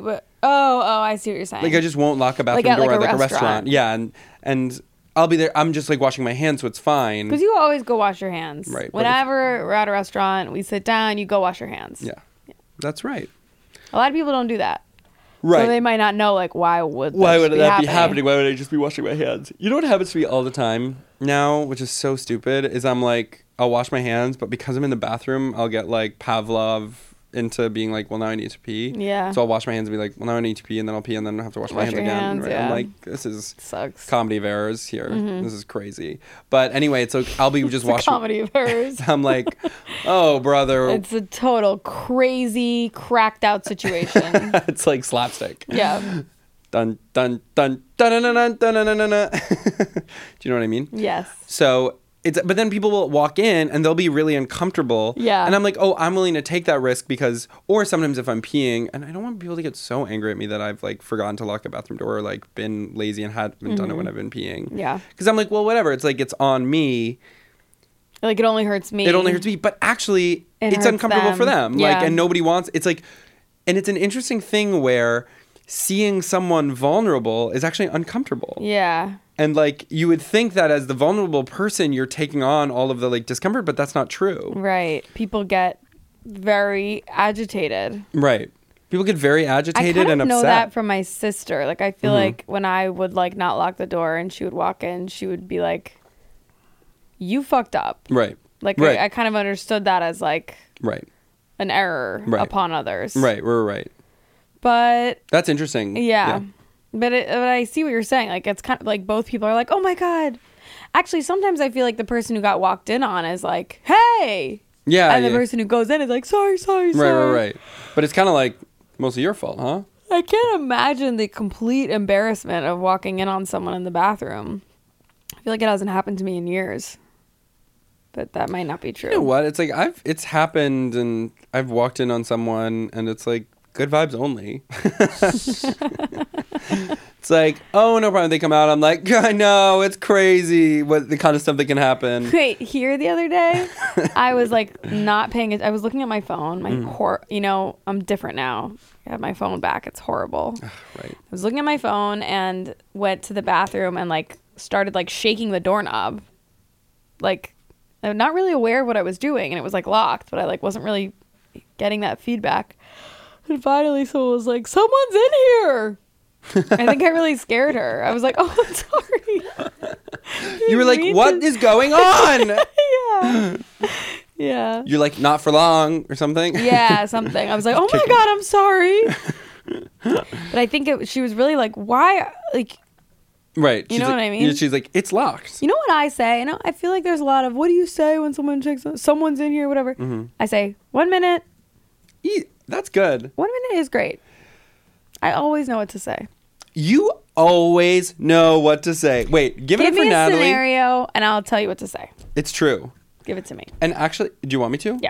S6: I see what you're saying.
S7: like I just won't lock a bathroom
S6: Like at,
S7: door
S6: like,
S7: at
S6: a
S7: like a restaurant.
S6: restaurant.
S7: Yeah, and I'll be there. I'm just like washing my hands, so it's fine.
S6: Because you always go wash your hands.
S7: Right, but
S6: Whenever we're at a restaurant, we sit down, you go wash your hands.
S7: Yeah, that's right.
S6: A lot of people don't do that.
S7: Right.
S6: So they might not know, like, why would
S7: Why
S6: that
S7: would be happening? Why would I just be washing my hands? You know what happens to me all the time now, which is so stupid, is I'm like, I'll wash my hands, but because I'm in the bathroom, I'll get like Pavlov into being like, well, now I need to pee.
S6: Yeah.
S7: So I'll wash my hands and be like, well, now I need to pee, and then I'll pee, and then I have to wash my
S6: Wash
S7: hands
S6: your
S7: again.
S6: hands,
S7: Right?
S6: yeah.
S7: I'm like, this is
S6: Sucks.
S7: comedy of errors here. This is crazy. But anyway, it's like, I'll be just
S6: It's a
S7: washing.
S6: comedy of errors.
S7: I'm like, oh, brother.
S6: It's a total crazy, cracked out situation.
S7: It's like slapstick.
S6: Yeah.
S7: Dun, dun, dun, dun, dun, dun, dun, dun, dun, dun, dun. Do you know what I mean?
S6: Yes.
S7: So but then people will walk in and they'll be really uncomfortable.
S6: Yeah.
S7: And I'm like, oh, I'm willing to take that risk because, or sometimes if I'm peeing, and I don't want people to get so angry at me that I've like forgotten to lock the bathroom door or like been lazy and haven't done it when I've been peeing.
S6: Yeah.
S7: Because I'm like, well, whatever. It's like, it's on me.
S6: Like, it only hurts me.
S7: It only hurts me. But actually,
S6: It
S7: it's
S6: hurts
S7: uncomfortable for
S6: them.
S7: them. Like,
S6: Yeah.
S7: and nobody wants, it's like, and it's an interesting thing where seeing someone vulnerable is actually uncomfortable.
S6: Yeah.
S7: And like, you would think that as the vulnerable person, you're taking on all of the like discomfort, but that's not true.
S6: Right. People get very agitated.
S7: Right. People get very
S6: I
S7: agitated
S6: kind of
S7: and upset.
S6: know that from my sister. Like, I feel like when I would like not lock the door and she would walk in, she would be like, "You fucked up."
S7: Right.
S6: Like,
S7: Right.
S6: I kind of understood that as like
S7: Right.
S6: an error
S7: Right.
S6: upon others.
S7: Right. We're right.
S6: But
S7: That's interesting.
S6: yeah. But I see what you're saying. Like, it's kind of like both people are like, "Oh my God." Actually, sometimes I feel like the person who got walked in on is like, "Hey."
S7: Yeah.
S6: And the
S7: yeah.
S6: person who goes in is like, sorry.
S7: Right. But it's kind of like mostly your fault, huh?
S6: I can't imagine the complete embarrassment of walking in on someone in the bathroom. I feel like it hasn't happened to me in years. But that might not be true.
S7: You know what? It's like it's happened, and I've walked in on someone, and it's like good vibes only. It's like, oh, no problem. They come out. I'm like, I know, it's crazy. What the kind of stuff that can happen.
S6: Wait, here the other day, I was like not paying it. I was looking at my phone. I'm different now. I have my phone back. It's horrible.
S7: Right.
S6: I was looking at my phone and went to the bathroom and like started like shaking the doorknob. Like, I'm not really aware of what I was doing, and it was like locked, but I like wasn't really getting that feedback. And finally someone was like, someone's in here. I think I really scared her. I was like, oh, I'm sorry.
S7: You were like, what is going on?
S6: Yeah. Yeah.
S7: You're like, not for long or something?
S6: Yeah, something. I was like, oh my God, I'm sorry. But I think she was really like, why? Like,
S7: right.
S6: You know what I mean?
S7: She's like, it's locked.
S6: You know what I say? And I feel like there's a lot of, what do you say when someone checks, someone's in here, whatever. I say, 1 minute.
S7: That's good.
S6: 1 minute is great. I always know what to say.
S7: You always know what to say. Wait, give it up for
S6: me a
S7: Natalie.
S6: scenario, and I'll tell you what to say.
S7: It's true.
S6: Give it to me.
S7: And actually, do you want me to?
S6: Yeah.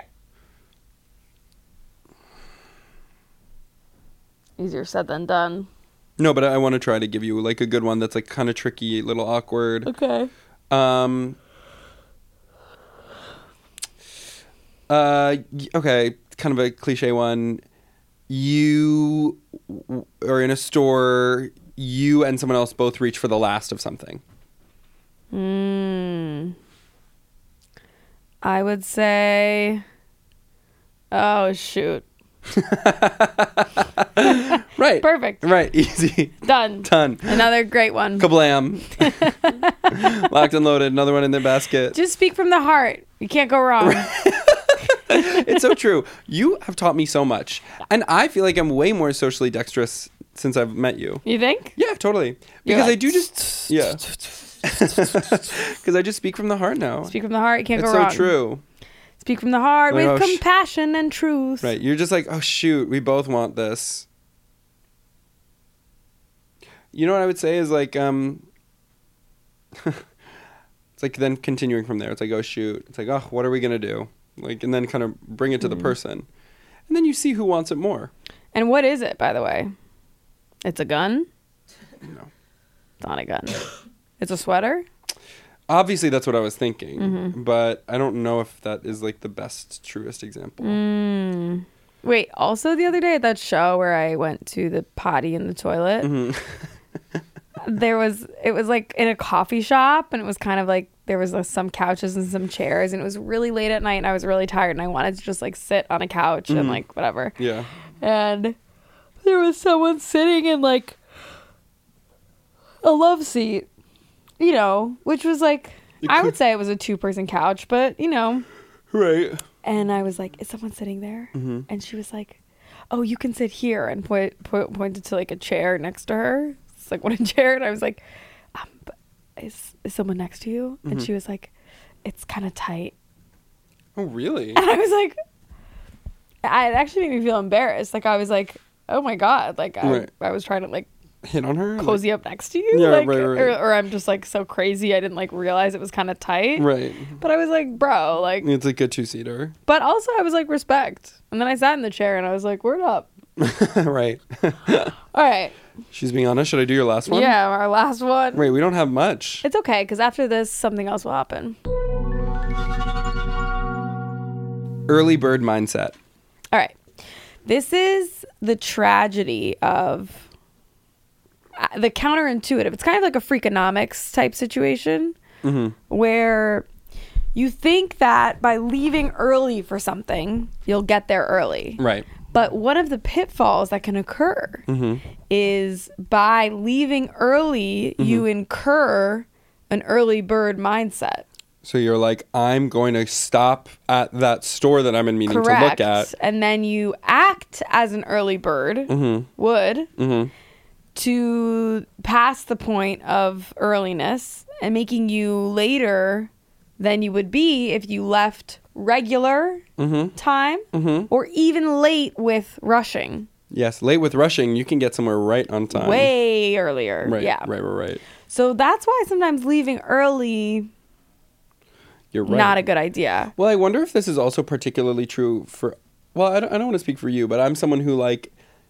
S6: Easier said than done.
S7: No, but I want to try to give you like a good one that's like kind of tricky, a little awkward.
S6: Okay.
S7: Okay, kind of a cliche one. You are in a store, you and someone else both reach for the last of something.
S6: I would say, oh, shoot.
S7: Right.
S6: Perfect.
S7: Right. Easy.
S6: Done.
S7: Done.
S6: Another great one.
S7: Kablam. Locked and loaded. Another one in the basket.
S6: Just speak from the heart. You can't go wrong.
S7: It's so true. You have taught me so much. And I feel like I'm way more socially dexterous since I've met you.
S6: You think?
S7: Yeah, totally. Because I do just... Yeah. Because I just speak from the heart now.
S6: Speak from the heart. You can't
S7: It's
S6: go wrong.
S7: so true.
S6: Speak from the heart
S7: Like,
S6: with compassion and truth.
S7: Right. You're just like, oh, shoot, we both want this. You know what I would say is like, it's like then continuing from there. It's like, oh, shoot. It's like, oh, what are we going to do? Like, and then kind of bring it to the person. And then you see who wants it more.
S6: And what is it, by the way? It's a gun?
S7: No.
S6: It's not a gun. It's a sweater?
S7: Obviously, that's what I was thinking. But I don't know if that is like the best, truest example.
S6: Wait, also the other day at that show where I went to the potty in the toilet, it was like in a coffee shop, and it was kind of like there was some couches and some chairs, and it was really late at night, and I was really tired, and I wanted to just like sit on a couch and like whatever.
S7: Yeah.
S6: And there was someone sitting in like a love seat, you know, which was like, I would say it was a 2-person couch, but you know.
S7: Right.
S6: And I was like, is someone sitting there? And she was like, oh, you can sit here, and pointed to like a chair next to her. It's like, what a chair? And I was like, but is someone next to you? And she was like, it's kind of tight.
S7: Oh, really?
S6: And I was like, it actually made me feel embarrassed. Like, I was like, oh my God. Like, I was trying to like
S7: hit on her?
S6: cozy up next to you.
S7: Yeah,
S6: like,
S7: right.
S6: Or I'm just like so crazy I didn't like realize it was kind of tight.
S7: Right.
S6: But I was like, bro, like.
S7: It's like a 2-seater.
S6: But also I was like, respect. And then I sat in the chair and I was like, word up.
S7: Right.
S6: All right.
S7: She's being honest. Should I do your last one?
S6: Yeah, our last one.
S7: Wait, we don't have much.
S6: It's okay, because after this, something else will happen.
S7: Early bird mindset.
S6: All right. This is the tragedy of the counterintuitive. It's kind of like a Freakonomics type situation where you think that by leaving early for something, you'll get there early.
S7: Right.
S6: But one of the pitfalls that can occur is by leaving early, you incur an early bird mindset.
S7: So you're like, I'm going to stop at that store that I'm in meaning to look at.
S6: And then you act as an early bird would to pass the point of earliness and making you later than you would be if you left regular time or even late with rushing.
S7: Yes, late with rushing, you can get somewhere right on time.
S6: Way earlier.
S7: Right,
S6: Yeah.
S7: right.
S6: So that's why sometimes leaving early,
S7: You're right.
S6: not a good idea.
S7: Well, I wonder if this is also particularly true for... Well, I don't want to speak for you, but I'm someone who, like,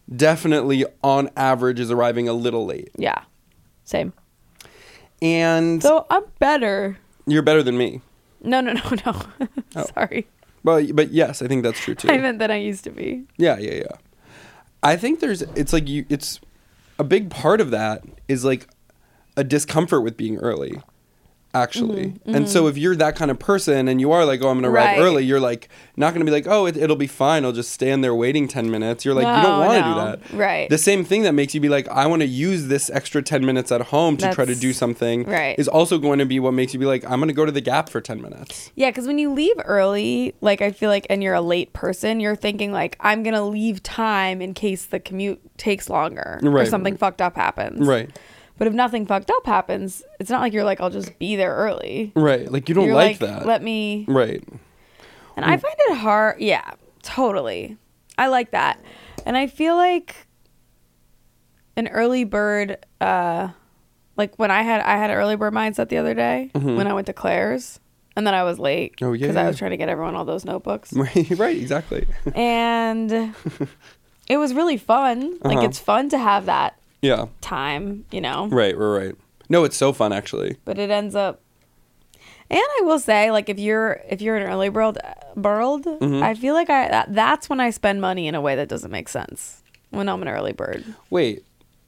S7: definitely on average is arriving a little late.
S6: Yeah. Same.
S7: And
S6: So I'm better.
S7: you're better than me.
S6: No.
S7: Oh.
S6: Sorry.
S7: But yes, I think that's true too.
S6: I meant that I used to be.
S7: Yeah. I think it's a big part of that is like a discomfort with being early, actually. And so if you're that kind of person and you are like, oh, I'm going to arrive
S6: Right.
S7: early, you're like not going to be like, oh, it'll be fine. I'll just stand there waiting 10 minutes. You're like, you don't want to do that.
S6: Right.
S7: The same thing that makes you be like, I want to use this extra 10 minutes at home to try to
S6: That's-
S7: do something
S6: right.
S7: is also going to be what makes you be like, I'm going to go to the Gap for 10 minutes.
S6: Yeah, because when you leave early, like I feel like, and you're a late person, you're thinking like, I'm going to leave time in case the commute takes longer or
S7: Right.
S6: something fucked up happens.
S7: Right.
S6: But if nothing fucked up happens, it's not like you're like, I'll just be there early.
S7: Right. Like you don't
S6: You're
S7: like that.
S6: Let me.
S7: Right.
S6: And I find it hard. Yeah, totally. I like that. And I feel like an early bird, like when I had an early bird mindset the other day when I went to Claire's. And then I was late
S7: Oh, yeah,
S6: because I
S7: yeah.
S6: was trying to get everyone all those notebooks.
S7: Right. Exactly.
S6: And it was really fun. Like it's fun to have that
S7: Yeah.
S6: time, you know.
S7: Right. No, it's so fun actually.
S6: But it ends up. And I will say, like, if you're an early bird, I feel like that's when I spend money in a way that doesn't make sense. When I'm an early bird.
S7: Wait.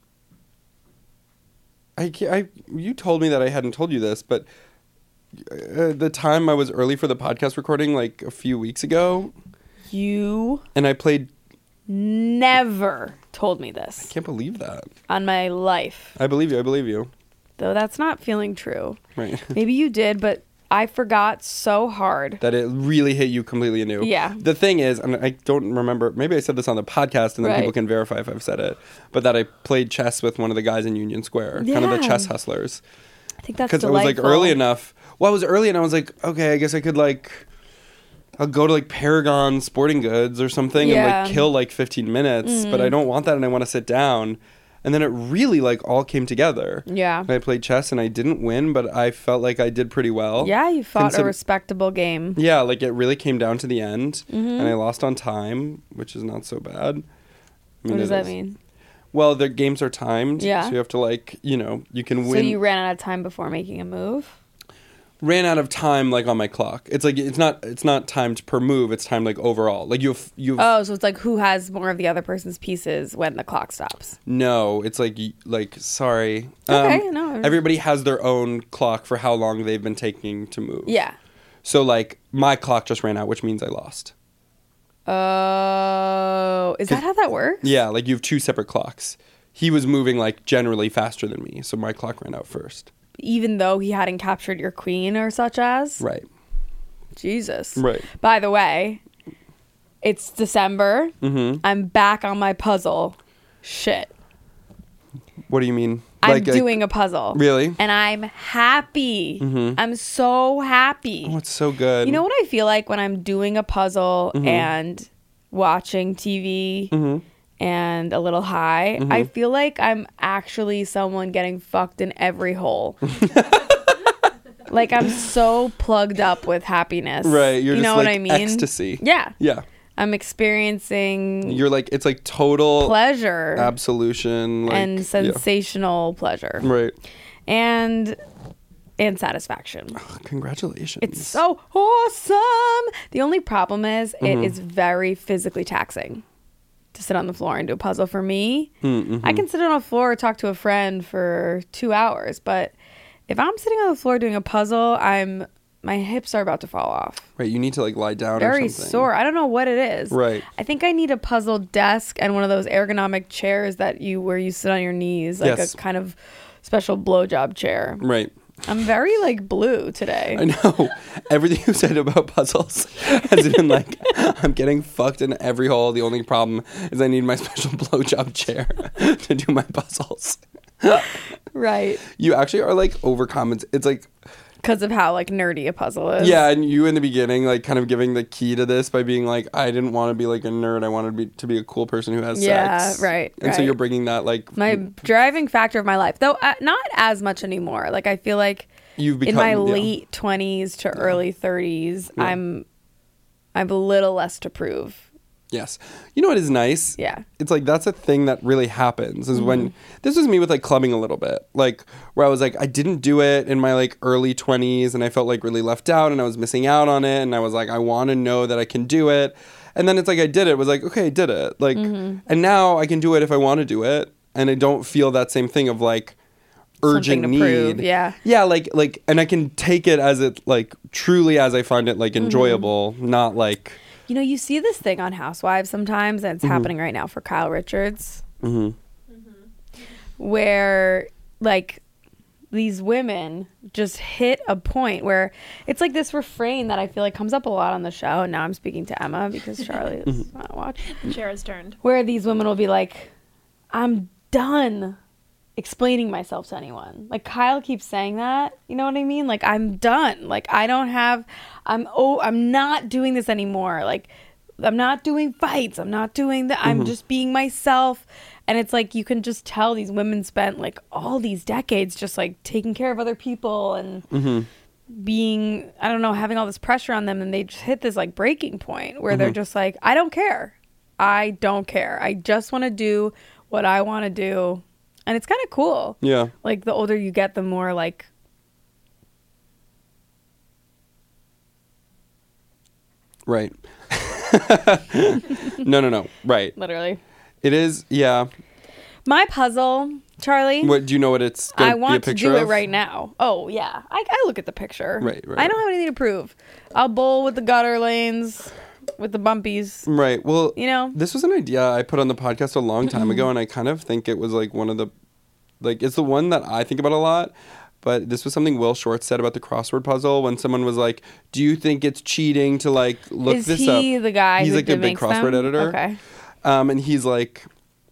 S7: You told me that I hadn't told you this, but the time I was early for the podcast recording, like a few weeks ago,
S6: You
S7: and I played.
S6: never told me this
S7: Can't believe that.
S6: on my life.
S7: I believe you.
S6: Though that's not feeling true.
S7: Right.
S6: Maybe you did, but I forgot so hard.
S7: That it really hit you completely anew.
S6: Yeah.
S7: The thing is, and I don't remember, maybe I said this on the podcast and then
S6: Right.
S7: people can verify if I've said it, but that I played chess with one of the guys in Union Square, kind of the
S6: Yeah.
S7: chess hustlers.
S6: I think that's
S7: Because
S6: delightful.
S7: I was like early enough. Well, I was early and I was like, okay, I guess I could I'll go to like Paragon Sporting Goods or something and
S6: Yeah.
S7: like kill like 15 minutes, but I don't want that and I want to sit down. And then it really like all came together.
S6: Yeah.
S7: And I played chess and I didn't win, but I felt like I did pretty well.
S6: Yeah, you fought a
S7: Consider-
S6: respectable game.
S7: Yeah, like it really came down to the end and I lost on time, which is not so bad. I mean,
S6: What does
S7: it
S6: that
S7: is.
S6: mean?
S7: Well, the games are timed.
S6: Yeah.
S7: So you have to you can
S6: So
S7: win.
S6: you ran out of time before making a move?
S7: Ran out of time like on my clock. It's like it's not timed per move. It's timed like overall. Like you've
S6: Oh, so it's like who has more of the other person's pieces when the clock stops.
S7: no. It's like sorry.
S6: Okay, no.
S7: Everybody has their own clock for how long they've been taking to move.
S6: Yeah.
S7: So like my clock just ran out, which means I lost.
S6: Oh, is that how that works?
S7: Yeah, like you have two separate clocks. He was moving like generally faster than me, so my clock ran out first.
S6: Even though he hadn't captured your queen or such as?
S7: Right.
S6: Jesus.
S7: Right.
S6: By the way, it's December.
S7: Mm-hmm.
S6: I'm back on my puzzle. Shit.
S7: What do you mean?
S6: I'm doing a puzzle.
S7: Really?
S6: And I'm happy. I'm so happy.
S7: Oh, it's so good.
S6: You know what I feel like when I'm doing a puzzle
S7: Mm-hmm.
S6: and watching TV and a little high?
S7: Mm-hmm.
S6: I feel like I'm actually someone getting fucked in every hole. Like I'm so plugged up with happiness.
S7: Right. You're
S6: you
S7: just
S6: know
S7: like
S6: what I mean?
S7: ecstasy.
S6: Yeah.
S7: Yeah.
S6: I'm experiencing
S7: You're like it's like total
S6: pleasure
S7: absolution like,
S6: and
S7: yeah.
S6: sensational pleasure.
S7: Right.
S6: And satisfaction.
S7: Congratulations.
S6: It's so awesome. The only problem is
S7: Mm-hmm.
S6: it is very physically taxing to sit on the floor and do a puzzle for me.
S7: Mm-hmm.
S6: I can sit on a floor, talk to a friend for 2 hours, but if I'm sitting on the floor doing a puzzle, my hips are about to fall off.
S7: Right. You need to like lie down or
S6: Very
S7: something.
S6: sore. I don't know what it is.
S7: Right.
S6: I think I need a puzzle desk and one of those ergonomic chairs where you sit on your knees, like
S7: Yes.
S6: a kind of special blowjob chair.
S7: Right.
S6: I'm very like blue today.
S7: I know. Everything you said about puzzles has been like, I'm getting fucked in every hole. The only problem is I need my special blowjob chair to do my puzzles.
S6: Right.
S7: You actually are like overcommens. It's like,
S6: Because of how like nerdy a puzzle is.
S7: yeah, and you in the beginning, like kind of giving the key to this by being like, I didn't want to be like a nerd. I wanted to be a cool person who has
S6: Yeah,
S7: sex.
S6: right,
S7: And so
S6: right.
S7: you're bringing that like,
S6: My driving factor of my life, though not as much anymore. Like I feel like
S7: you've become
S6: in my
S7: yeah.
S6: late 20s to early 30s, I'm a little less to prove.
S7: Yes. You know what is nice?
S6: Yeah.
S7: It's like that's a thing that really happens is when this was me with like clubbing a little bit. Like where I was like I didn't do it in my like early 20s and I felt like really left out and I was missing out on it and I was like I want to know that I can do it. And then it's like I did it. It was like okay, I did it. Like and now I can do it if I want to do it and I don't feel that same thing of like urgent
S6: Something to
S7: need.
S6: prove, yeah.
S7: Yeah, like and I can take it as it like truly as I find it like enjoyable, not like
S6: You know, you see this thing on Housewives sometimes, and it's happening right now for Kyle Richards, where like these women just hit a point where it's like this refrain that I feel like comes up a lot on the show. And now I'm speaking to Emma because Charlie is not watching.
S1: The chair has turned.
S6: Where these women will be like, I'm done explaining myself to anyone. Like Kyle keeps saying that, you know what I mean? Like I'm done. Like I don't have I'm not doing this anymore. Like I'm not doing fights. I'm not doing that. I'm just being myself. And it's like you can just tell these women spent like all these decades just like taking care of other people and being, I don't know, having all this pressure on them, and they just hit this like breaking point where they're just like, I don't care. I don't care. I just want to do what I want to do. And it's kind of cool.
S7: yeah.
S6: Like the older you get, the more like
S7: Right. No. Right.
S6: literally.
S7: It is, yeah.
S6: My puzzle, Charlie.
S7: What do you know what it's going
S6: I
S7: to be a
S6: want to
S7: picture
S6: do it
S7: of?
S6: right now. Oh yeah, I look at the picture.
S7: Right.
S6: I don't have anything to prove. I'll bowl with the gutter lanes, with the bumpies.
S7: Right. Well,
S6: You know?
S7: this was an idea I put on the podcast a long time ago, and I kind of think it was like one of the, like, it's the one that I think about a lot. But this was something Will Short said about the crossword puzzle when someone was like, "Do you think it's cheating to like look
S6: Is
S7: this up?"
S6: he the guy
S7: He's
S6: who
S7: like a big
S6: makes
S7: crossword
S6: them?
S7: editor.
S6: Okay.
S7: And he's like,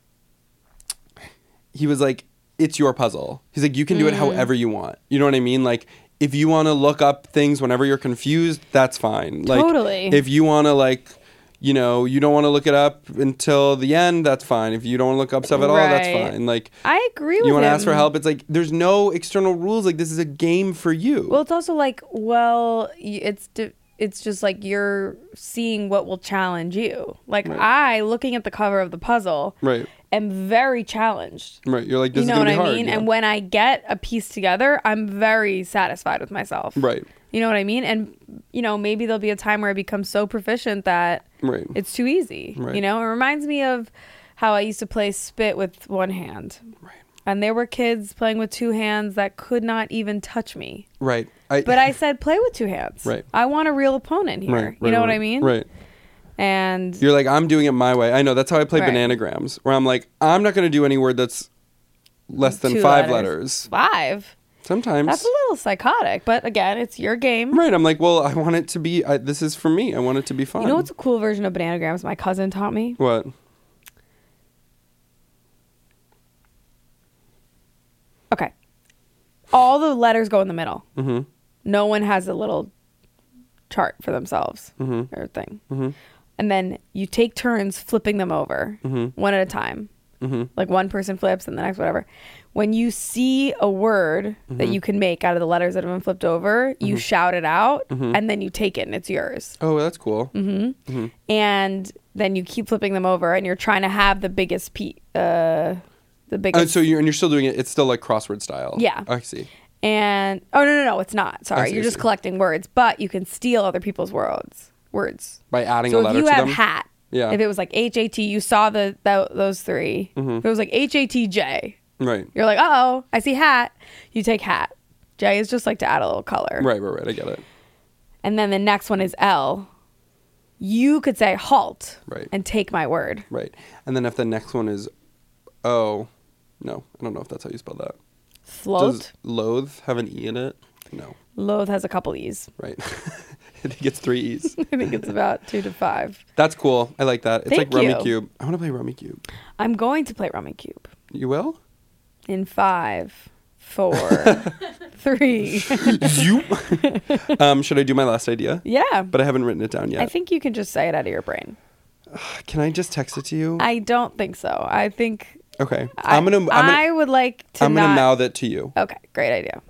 S7: he was like, "It's your puzzle." He's like, "You can do it however you want." You know what I mean? Like, if you want to look up things whenever you're confused, that's fine. Like,
S6: Totally.
S7: If you want to like, you know, you don't want to look it up until the end, that's fine. If you don't want to look up stuff at all, that's
S6: Right.
S7: fine. Like,
S6: I agree with
S7: you want to
S6: him.
S7: ask for help, it's like there's no external rules. Like, this is a game for you.
S6: Well, it's also like, well, it's just like you're seeing what will challenge you. Like I, looking at the cover of the puzzle,
S7: right.
S6: am very challenged.
S7: Right. You're like, this
S6: You know
S7: is
S6: what
S7: gonna
S6: I
S7: be hard.
S6: mean?
S7: Yeah.
S6: And when I get a piece together, I'm very satisfied with myself.
S7: Right.
S6: You know what I mean? And, you know, maybe there'll be a time where I become so proficient that
S7: Right.
S6: it's too easy.
S7: Right.
S6: You know, it reminds me of how I used to play spit with one hand.
S7: Right.
S6: And there were kids playing with two hands that could not even touch me.
S7: Right.
S6: But I said, play with two hands.
S7: Right.
S6: I want a real opponent here.
S7: Right.
S6: You know what
S7: right,
S6: I mean?
S7: Right.
S6: And
S7: You're like, I'm doing it my way. I know. That's how I play
S6: Right.
S7: bananagrams, where I'm like, I'm not going to do any word that's less than
S6: two
S7: 5 letters.
S6: 5?
S7: Sometimes.
S6: That's a little psychotic. But again, it's your game.
S7: Right. I'm like, well, I want it to be, this is for me. I want it to be fun.
S6: You know what's a cool version of bananagrams my cousin taught me?
S7: What?
S6: Okay. All the letters go in the middle.
S7: Mm-hmm.
S6: No one has a little chart for themselves or thing. And then you take turns flipping them over one at a time. Like one person flips and the next whatever. When you see a word that you can make out of the letters that have been flipped over, you shout it out and then you take it and it's yours.
S7: Oh, that's cool.
S6: And then you keep flipping them over and you're trying to have the biggest the biggest.
S7: And so you're still doing it. It's still like crossword style.
S6: Yeah.
S7: I see.
S6: And oh no, it's not. Sorry,
S7: see,
S6: you're
S7: I
S6: just
S7: see.
S6: collecting words, but you can steal other people's words.
S7: By adding
S6: So
S7: a
S6: if
S7: letter
S6: you
S7: to
S6: have
S7: them.
S6: hat,
S7: Yeah.
S6: if it was like HAT, you saw those three. If it was like HATJ,
S7: Right.
S6: you're like, oh, I see hat. You take hat. J is just like to add a little color.
S7: Right. I get it.
S6: And then the next one is L. You could say halt.
S7: Right.
S6: And take my word.
S7: Right. And then if the next one is O, no, I don't know if that's how you spell that.
S6: Float.
S7: Does loathe have an E in it? No.
S6: Loathe has a couple E's.
S7: Right. I think it's 3 E's.
S6: I think it's about 2 to 5.
S7: That's cool. I like that. It's
S6: Thank
S7: like Rummy
S6: you.
S7: Cube. I want to play Rummy Cube.
S6: I'm going to play Rummy Cube.
S7: You will?
S6: In 5, 4, 3.
S7: You? Should I do my last idea?
S6: Yeah.
S7: But I haven't written it down yet.
S6: I think you can just say it out of your brain.
S7: Can I just text it to you?
S6: I don't think so. I think
S7: Okay.
S6: I would like to
S7: I'm gonna
S6: not.
S7: mouth it to you.
S6: Okay, great idea.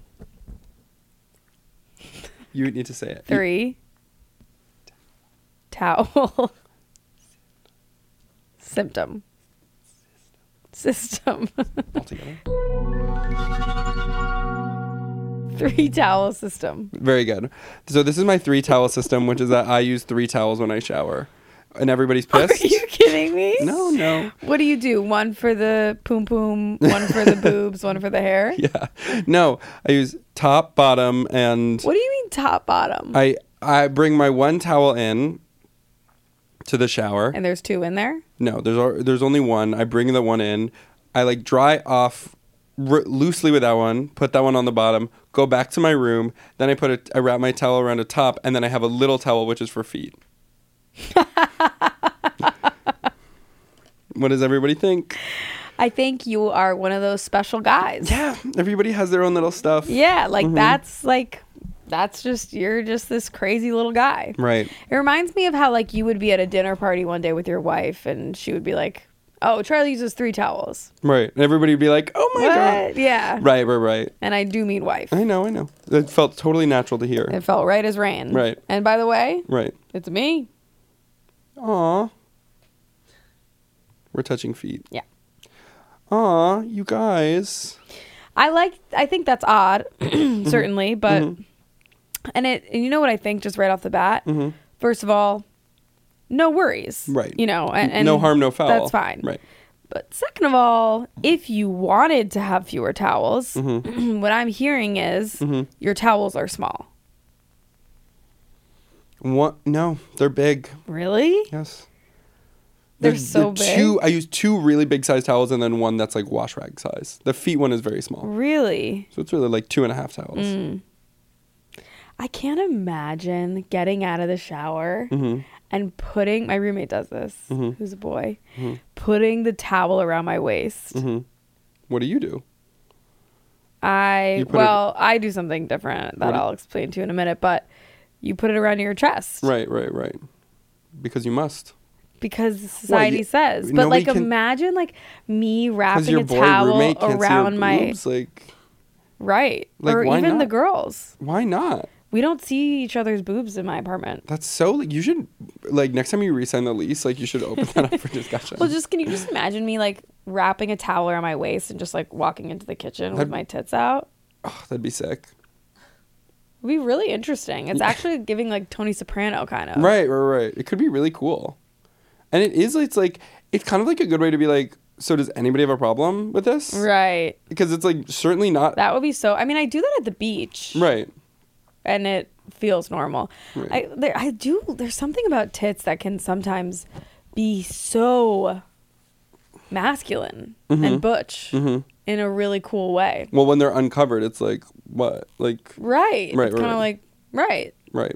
S7: You need to say it.
S6: 3. Towel. Symptom. System.
S7: Altogether.
S6: 3 towel system.
S7: Very good. So this is my 3 towel system, which is that I use 3 towels when I shower. And everybody's pissed.
S6: Are you kidding me?
S7: No.
S6: What do you do? One for the poom poom, one for the boobs, one for the hair?
S7: Yeah. No, I use top, bottom, and
S6: What do you mean top, bottom?
S7: I bring my one towel in to the shower.
S6: And there's 2 in there?
S7: No, there's only one. I bring the one in. I like dry off loosely with that one, put that one on the bottom, go back to my room, then I wrap my towel around the top, and then I have a little towel which is for feet. What does everybody think?
S6: I think you are one of those special guys.
S7: Yeah, everybody has their own little stuff.
S6: Yeah, that's just, you're just this crazy little guy.
S7: Right.
S6: It reminds me of how like you would be at a dinner party one day with your wife and she would be like, oh, Charlie uses 3 towels.
S7: Right. And everybody would be like, oh my God.
S6: Yeah.
S7: Right.
S6: And I do mean wife.
S7: I know. It felt totally natural to hear.
S6: It felt right as rain.
S7: Right.
S6: And by the way,
S7: Right.
S6: it's me.
S7: Aw. We're touching feet.
S6: Yeah.
S7: Aw, you guys.
S6: I think that's odd, certainly, but and you know what I think just right off the bat? First of all, no worries.
S7: Right.
S6: You know, and
S7: no harm, no foul.
S6: That's fine.
S7: Right.
S6: But second of all, if you wanted to have fewer towels, what I'm hearing is your towels are small.
S7: What? No, they're big.
S6: Really?
S7: Yes.
S6: They're so big?
S7: I use 2 really big size towels and then one that's like wash rag size. The feet one is very small.
S6: Really?
S7: So it's really like 2.5 towels.
S6: I can't imagine getting out of the shower and putting, my roommate does this, who's a boy, putting the towel around my waist.
S7: What do you do?
S6: I do something different that I'll explain to you in a minute, but you put it around your chest.
S7: Right. Because you must.
S6: Because society says. But like imagine like me wrapping a towel around my
S7: boobs,
S6: right.
S7: Like,
S6: or
S7: why
S6: even
S7: not?
S6: the girls.
S7: Why not?
S6: We don't see each other's boobs in my apartment.
S7: That's so like you should like next time you re-sign the lease, like you should open that up for discussion.
S6: Well, can you just imagine me like wrapping a towel around my waist and just like walking into the kitchen with my tits out?
S7: Oh, that'd be sick.
S6: It'd be really interesting. It's actually giving like Tony Soprano kind of.
S7: Right. It could be really cool. And it's kind of like a good way to be like, so does anybody have a problem with this?
S6: Right.
S7: Because it's like certainly not.
S6: That would be so, I mean, I do that at the beach.
S7: Right.
S6: And it feels normal.
S7: Right.
S6: There's something about tits that can sometimes be so masculine and butch in a really cool way.
S7: Well, when they're uncovered, it's like, what? Like.
S6: Right.
S7: Right.
S6: It's kind of like, right.
S7: Right.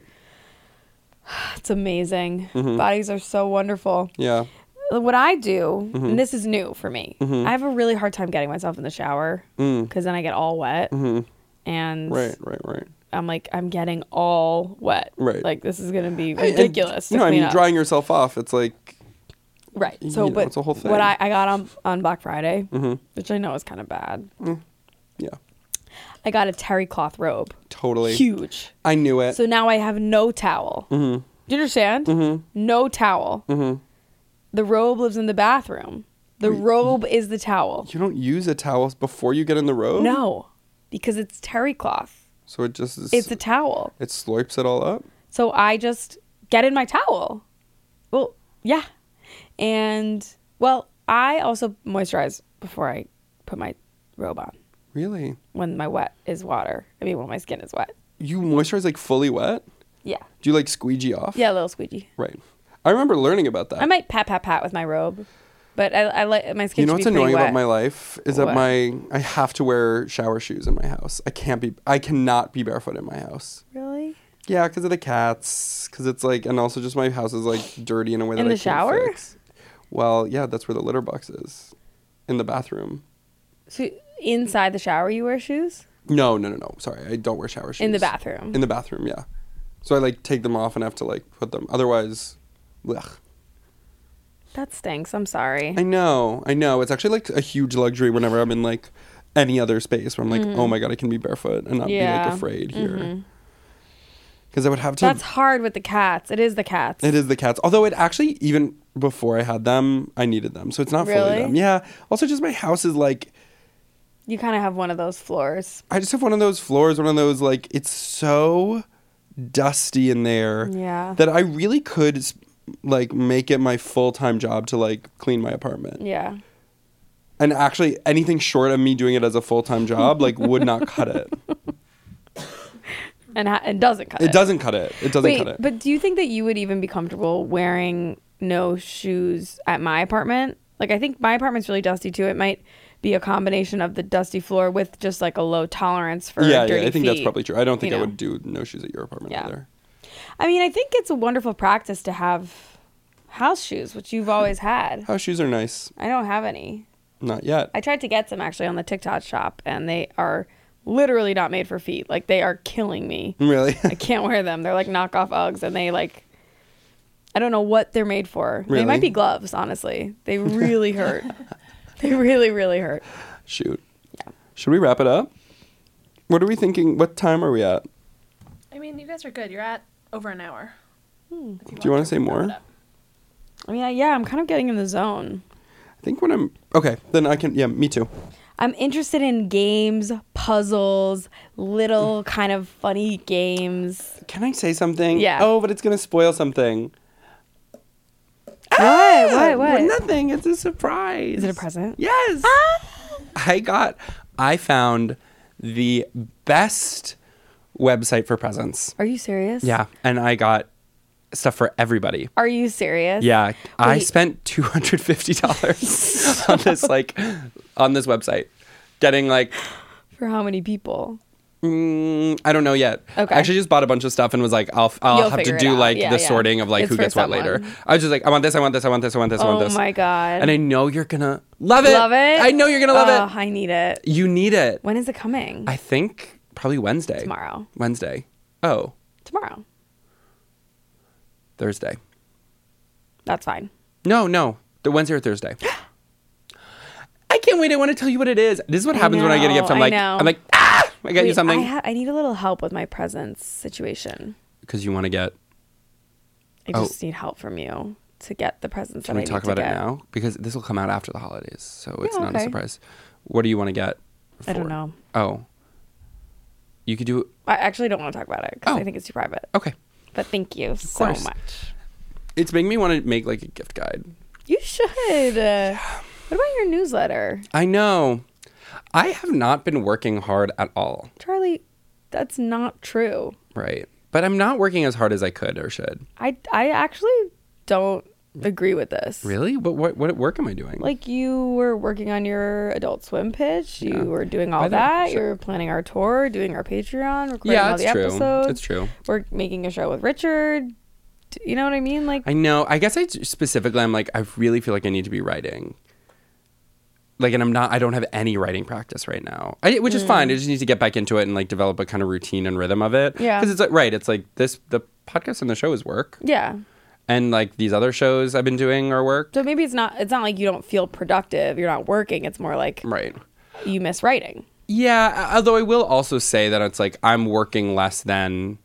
S6: It's amazing. Bodies are so wonderful.
S7: Yeah.
S6: What I do, and this is new for me, I have a really hard time getting myself in the shower because then I get all wet. And
S7: Right.
S6: I'm like, I'm getting all wet.
S7: Right.
S6: Like, this is going to be ridiculous.
S7: Drying yourself off, it's like.
S6: Right. So, but
S7: it's a whole thing.
S6: what I got on Black Friday, which I know is kind of bad.
S7: Yeah.
S6: I got a terry cloth robe.
S7: Totally.
S6: Huge.
S7: I knew it.
S6: So now I have no towel. Do you understand? No towel. The robe lives in the bathroom. The robe is the towel.
S7: You don't use a towel before you get in the robe?
S6: No, because it's terry cloth.
S7: So it just is.
S6: It's a towel.
S7: It slurps it all up?
S6: So I just get in my towel. Well, yeah. And, well, I also moisturize before I put my robe on.
S7: Really?
S6: When my wet is water. I mean, when my skin is wet.
S7: You moisturize like fully wet?
S6: Yeah.
S7: Do you like squeegee off?
S6: Yeah, a little squeegee.
S7: Right. I remember learning about that.
S6: I might pat with my robe, but I like my skin.
S7: You know
S6: what's
S7: what's annoying
S6: wet.
S7: about my life is that I have to wear shower shoes in my house. I cannot be barefoot in my house.
S6: Really?
S7: Yeah, because of the cats. Because it's like, and also just my house is like dirty in a way that
S6: in
S7: I
S6: the
S7: can't
S6: shower.
S7: fix. Well, yeah, that's where the litter box is, in the bathroom.
S6: So inside the shower, you wear shoes?
S7: No. Sorry, I don't wear shower shoes.
S6: In the bathroom.
S7: In the bathroom, yeah. So I like take them off and have to like put them. Otherwise, ugh.
S6: That stinks. I'm sorry.
S7: I know. It's actually like a huge luxury whenever I'm in like any other space where I'm like, oh my God, I can be barefoot and not be like afraid here. because I would have to.
S6: That's hard with the cats. It is the cats.
S7: It is the cats. Although it actually, even before I had them, I needed them. So it's not fully
S6: Really?
S7: them. Yeah. Also, just my house is like,
S6: You kind of have one of those floors.
S7: I just have one of those floors, one of those, like, it's so dusty in there.
S6: Yeah.
S7: That I really could, like, make it my full-time job to, like, clean my apartment.
S6: Yeah.
S7: And actually, anything short of me doing it as a full-time job, like, would not cut it.
S6: And it doesn't cut it.
S7: It doesn't cut it. It doesn't cut it.
S6: But do you think that you would even be comfortable wearing no shoes at my apartment? Like, I think my apartment's really dusty too. It might be a combination of the dusty floor with just like a low tolerance for dirty
S7: I think that's
S6: feet,
S7: probably true. I don't think
S6: you
S7: I
S6: know?
S7: would do no shoes at your apartment
S6: Yeah.
S7: either.
S6: I mean, I think it's a wonderful practice to have house shoes, which you've always had.
S7: House shoes are nice.
S6: I don't have any.
S7: Not yet.
S6: I tried to get some actually on the TikTok shop, and they are literally not made for feet. Like, they are killing me.
S7: Really?
S6: I can't wear them. They're like knockoff Uggs, and they like, I don't know what they're made for. They
S7: Really?
S6: might be gloves, honestly. They really hurt. They really, really hurt.
S7: Shoot.
S6: Yeah.
S7: Should we wrap it up? What are we thinking? What time are we at?
S1: I mean, you guys are good. You're at over an hour.
S7: Do you want to say more?
S6: I mean, yeah, I'm kind of getting in the zone.
S7: I think when I'm... Okay, then I can... Yeah, me too.
S6: I'm interested in games, puzzles, little kind of funny games.
S7: Can I say something?
S6: Yeah.
S7: Oh, but it's going to spoil something.
S6: What?
S7: Nothing. It's a surprise.
S6: Is it a present?
S7: Yes. I found the best website for presents.
S6: Are you serious?
S7: Yeah. And I got stuff for everybody.
S6: Are you serious?
S7: Yeah. I
S6: Wait.
S7: spent $250 on this website. Getting like,
S6: For how many people?
S7: I don't know yet.
S6: Okay.
S7: I actually just bought a bunch of stuff and was like, I'll
S6: You'll
S7: have to
S6: figure it
S7: do
S6: out.
S7: like
S6: Yeah,
S7: the
S6: yeah.
S7: sorting of like
S6: It's
S7: who
S6: for
S7: gets what later.
S6: someone.
S7: I was just like, I want this, I want this, I want this, I want this, I want
S6: Oh
S7: this.
S6: my God.
S7: And I know you're gonna love it.
S6: Love it?
S7: I know you're gonna love it.
S6: I need it.
S7: You need it.
S6: When is it coming?
S7: I think probably Wednesday.
S6: Tomorrow.
S7: Wednesday. Oh,
S6: Tomorrow.
S7: Thursday.
S6: That's fine.
S7: No. The Wednesday or Thursday. I can't wait. I want to tell you what it is. This is what happens when I get a gift. I'm
S6: I
S7: like,
S6: know.
S7: I got you
S6: Wait,
S7: something.
S6: I need a little help with my presents situation.
S7: Because you want to get.
S6: I just need help from you to get the presents
S7: Can
S6: that
S7: we
S6: I
S7: talk
S6: need
S7: about
S6: to
S7: it
S6: get.
S7: now? Because this will come out after the holidays, so it's
S6: Yeah,
S7: not a
S6: okay.
S7: surprise. What do you want to get?
S6: I don't
S7: for?
S6: know.
S7: Oh. You could do.
S6: I actually don't want to talk about it because
S7: Oh.
S6: I think it's too private.
S7: Okay.
S6: But thank you so
S7: course.
S6: much.
S7: It's making me want to make like a gift guide.
S6: You should. What about your newsletter?
S7: I know. I have not been working hard at all.
S6: Charlie, that's not true.
S7: Right. But I'm not working as hard as I could or should.
S6: I actually don't agree with this.
S7: Really? What work am I doing?
S6: Like, you were working on your Adult Swim pitch. You
S7: Yeah.
S6: were doing all
S7: By the-
S6: that.
S7: sure.
S6: You were planning our tour, doing our Patreon, recording
S7: Yeah,
S6: all the
S7: it's true.
S6: episodes.
S7: It's true.
S6: We're making a show with Richard. You know what I mean? Like,
S7: I know. I guess specifically, I'm like, I really feel like I need to be writing. Like, and I don't have any writing practice right now, which is fine. I just need to get back into it and like develop a kind of routine and rhythm of it.
S6: Yeah.
S7: Because it's like, right. It's like the podcast and the show is work.
S6: yeah.
S7: And like these other shows I've been doing are work.
S6: So maybe it's not like you don't feel productive. You're not working. It's more like
S7: Right.
S6: you miss writing.
S7: Yeah. Although I will also say that it's like I'm working less than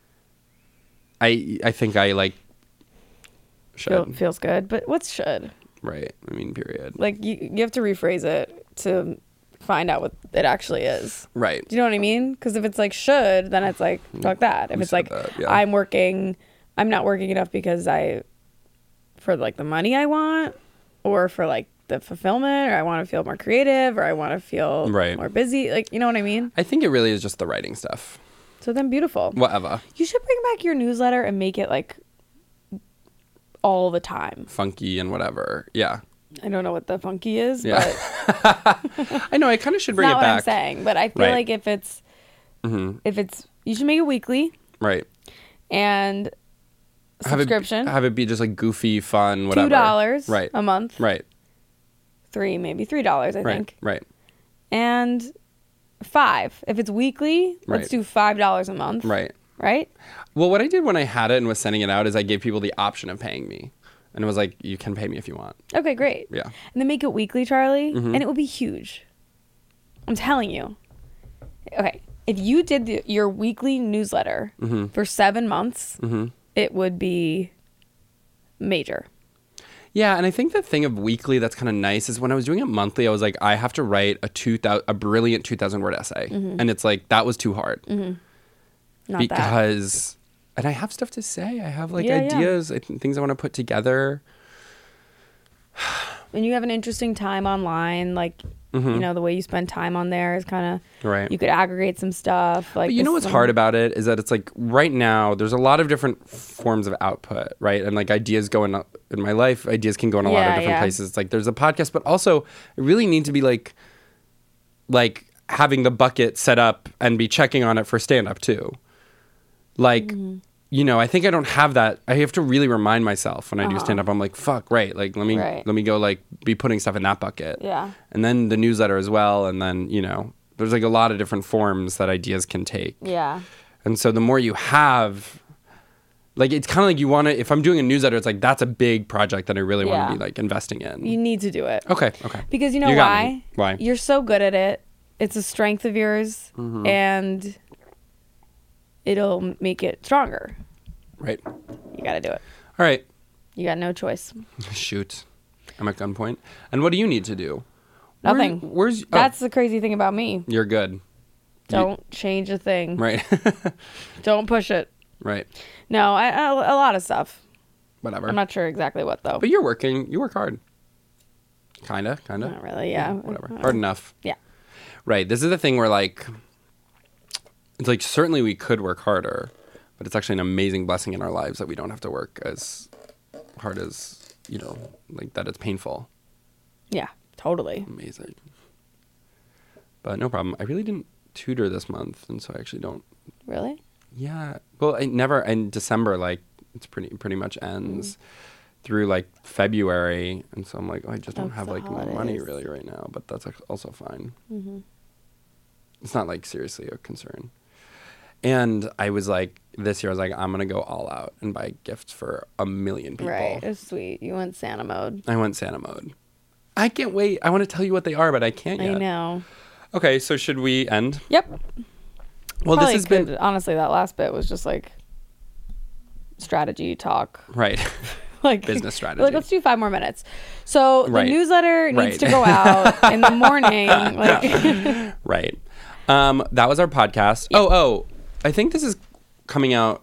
S7: I think I like should.
S6: Feels good. But what's should?
S7: Right. I mean, period.
S6: Like, you have to rephrase it to find out what it actually is.
S7: Right.
S6: Do you know what I mean? Because if it's like should, then it's like, fuck that. If
S7: You
S6: it's
S7: said
S6: like,
S7: that, yeah.
S6: I'm not working enough because for like the money I want, or for like the fulfillment, or I want to feel more creative, or I want to feel
S7: Right.
S6: more busy. Like, you know what I mean?
S7: I think it really is just the writing stuff.
S6: So then beautiful.
S7: Whatever.
S6: You should bring back your newsletter and make it like all the time.
S7: Funky and whatever. Yeah.
S6: I don't know what the funky is,
S7: Yeah.
S6: but
S7: I know. I kind of should bring
S6: not
S7: it
S6: what
S7: back.
S6: I'm saying. But I feel
S7: Right.
S6: like if it's you should make it weekly
S7: Right.
S6: and subscription.
S7: Have it be just like goofy, fun, whatever.
S6: $2
S7: Right.
S6: a month.
S7: Right.
S6: maybe $3, I
S7: Right.
S6: think.
S7: Right.
S6: And $5. If it's weekly,
S7: Right.
S6: let's do $5 a month.
S7: Right.
S6: Right?
S7: Well, what I did when I had it and was sending it out is I gave people the option of paying me. And it was like, you can pay me if you want.
S6: Okay, great.
S7: Yeah.
S6: And then make it weekly, Charlie,
S7: Mm-hmm.
S6: and it will be huge. I'm telling you. Okay. if you did your weekly newsletter for 7 months, it would be major.
S7: Yeah, and I think the thing of weekly that's kind of nice is when I was doing it monthly, I was like, I have to write a brilliant 2,000-word essay. And it's like, that was too hard.
S6: Not
S7: because, and I have stuff to say. I have like ideas, things I want to put together.
S6: When you have an interesting time online, like, you know, the way you spend time on there is kind of,
S7: Right.
S6: You could aggregate some stuff. Like,
S7: But you know what's hard about it is that it's like right now there's a lot of different forms of output, right? And like ideas go in my life, ideas can go in a lot of different places. It's like there's a podcast, but also I really need to be like having the bucket set up and be checking on it for stand up too. Like, you know, I think I don't have that. I have to really remind myself when I do stand up. I'm like, fuck, right. Like, let me go like be putting stuff in that bucket.
S6: Yeah.
S7: And then the newsletter as well. And then, you know, there's like a lot of different forms that ideas can take.
S6: Yeah.
S7: And so the more you have, like, it's kind of like you want to, if I'm doing a newsletter, it's like, that's a big project that I really want to be like investing in.
S6: You need to do it.
S7: Okay.
S6: Because you know
S7: You got
S6: why?
S7: me. Why?
S6: You're so good at it. It's a strength of yours, and it'll make it stronger.
S7: Right.
S6: You got to do it.
S7: All right.
S6: You got no choice.
S7: Shoot. I'm at gunpoint. And what do you need to do?
S6: Nothing.
S7: Where's
S6: That's the crazy thing about me.
S7: You're good.
S6: Don't change a thing.
S7: Right.
S6: Don't push it.
S7: Right.
S6: No, a lot of stuff.
S7: Whatever.
S6: I'm not sure exactly what, though.
S7: But you're working. You work hard. Kinda.
S6: Not really, yeah.
S7: Whatever. Hard enough.
S6: Yeah.
S7: Right. This is the thing where, like, it's like certainly we could work harder, but it's actually an amazing blessing in our lives that we don't have to work as hard as, you know, like that it's painful.
S6: Yeah, totally.
S7: Amazing. But no problem. I really didn't tutor this month, and so I actually don't.
S6: Really?
S7: Yeah. Well, I never, in December, like, it's pretty much ends through like February, and so I'm like, oh, I just don't have like money really right now, but that's also fine. It's not like seriously a concern. And I was like, this year I was like, I'm gonna go all out and buy gifts for 1 million people.
S6: Right. It's sweet. You went Santa mode.
S7: I went Santa mode. I can't wait. I want to tell you what they are, but I can't yet.
S6: I know.
S7: Okay, so should we end?
S6: Yep.
S7: Well,
S6: Probably
S7: this has been
S6: honestly, that last bit was just like strategy talk.
S7: right.
S6: Like
S7: Business strategy.
S6: Like, let's do 5 more minutes. So
S7: Right.
S6: the newsletter needs
S7: Right.
S6: to go out in the morning. Like
S7: Right. That was our podcast. Oh, I think this is coming out.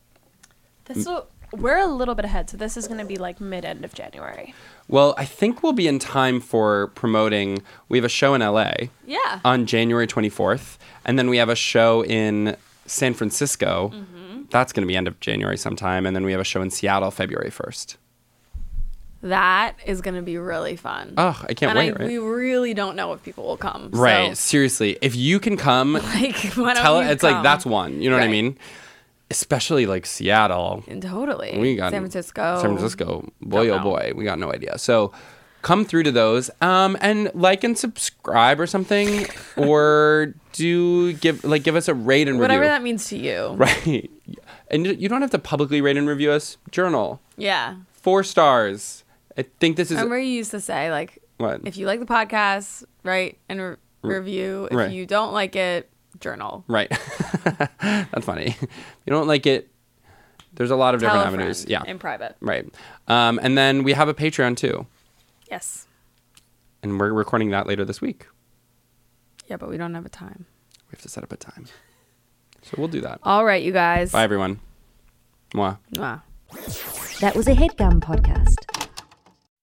S1: We're a little bit ahead, so this is going to be like mid-end of January.
S7: Well, I think we'll be in time for promoting. We have a show in LA.
S1: Yeah.
S7: On January 24th, and then we have a show in San Francisco. That's going to be end of January sometime, and then we have a show in Seattle February 1st.
S6: that is going to be really fun.
S7: Oh, I can't wait, right?
S6: We really don't know if people will come.
S7: Right.
S6: So,
S7: Seriously, if you can come,
S6: like, why don't
S7: tell
S6: you
S7: it. It's like
S6: come?
S7: that's one. You know what I
S6: Right.
S7: mean? Especially like Seattle.
S6: And totally.
S7: We got
S6: San Francisco.
S7: San Francisco. Boy,
S6: Don't
S7: oh
S6: know.
S7: boy, we got no idea. So come through to those, and like and subscribe or something, or give us a rate and
S6: Whatever
S7: review.
S6: that means to you.
S7: Right. And you don't have to publicly rate and review us. Journal.
S6: Yeah.
S7: 4 stars. I think this is
S6: Remember you used to say, like,
S7: what?
S6: if you like the podcast, write and review. If
S7: Right.
S6: you don't like it, journal.
S7: Right. That's funny. If you don't like it, there's a lot of
S6: Tell
S7: different
S6: a friend
S7: avenues. Yeah.
S6: in private.
S7: Right. And then we have a Patreon too.
S6: Yes.
S7: And we're recording that later this week.
S6: Yeah, but we don't have a time.
S7: We have to set up a time. So we'll do that.
S6: All right, you guys.
S7: Bye, everyone. Mwah.
S6: Mwah.
S2: That was a headgum podcast.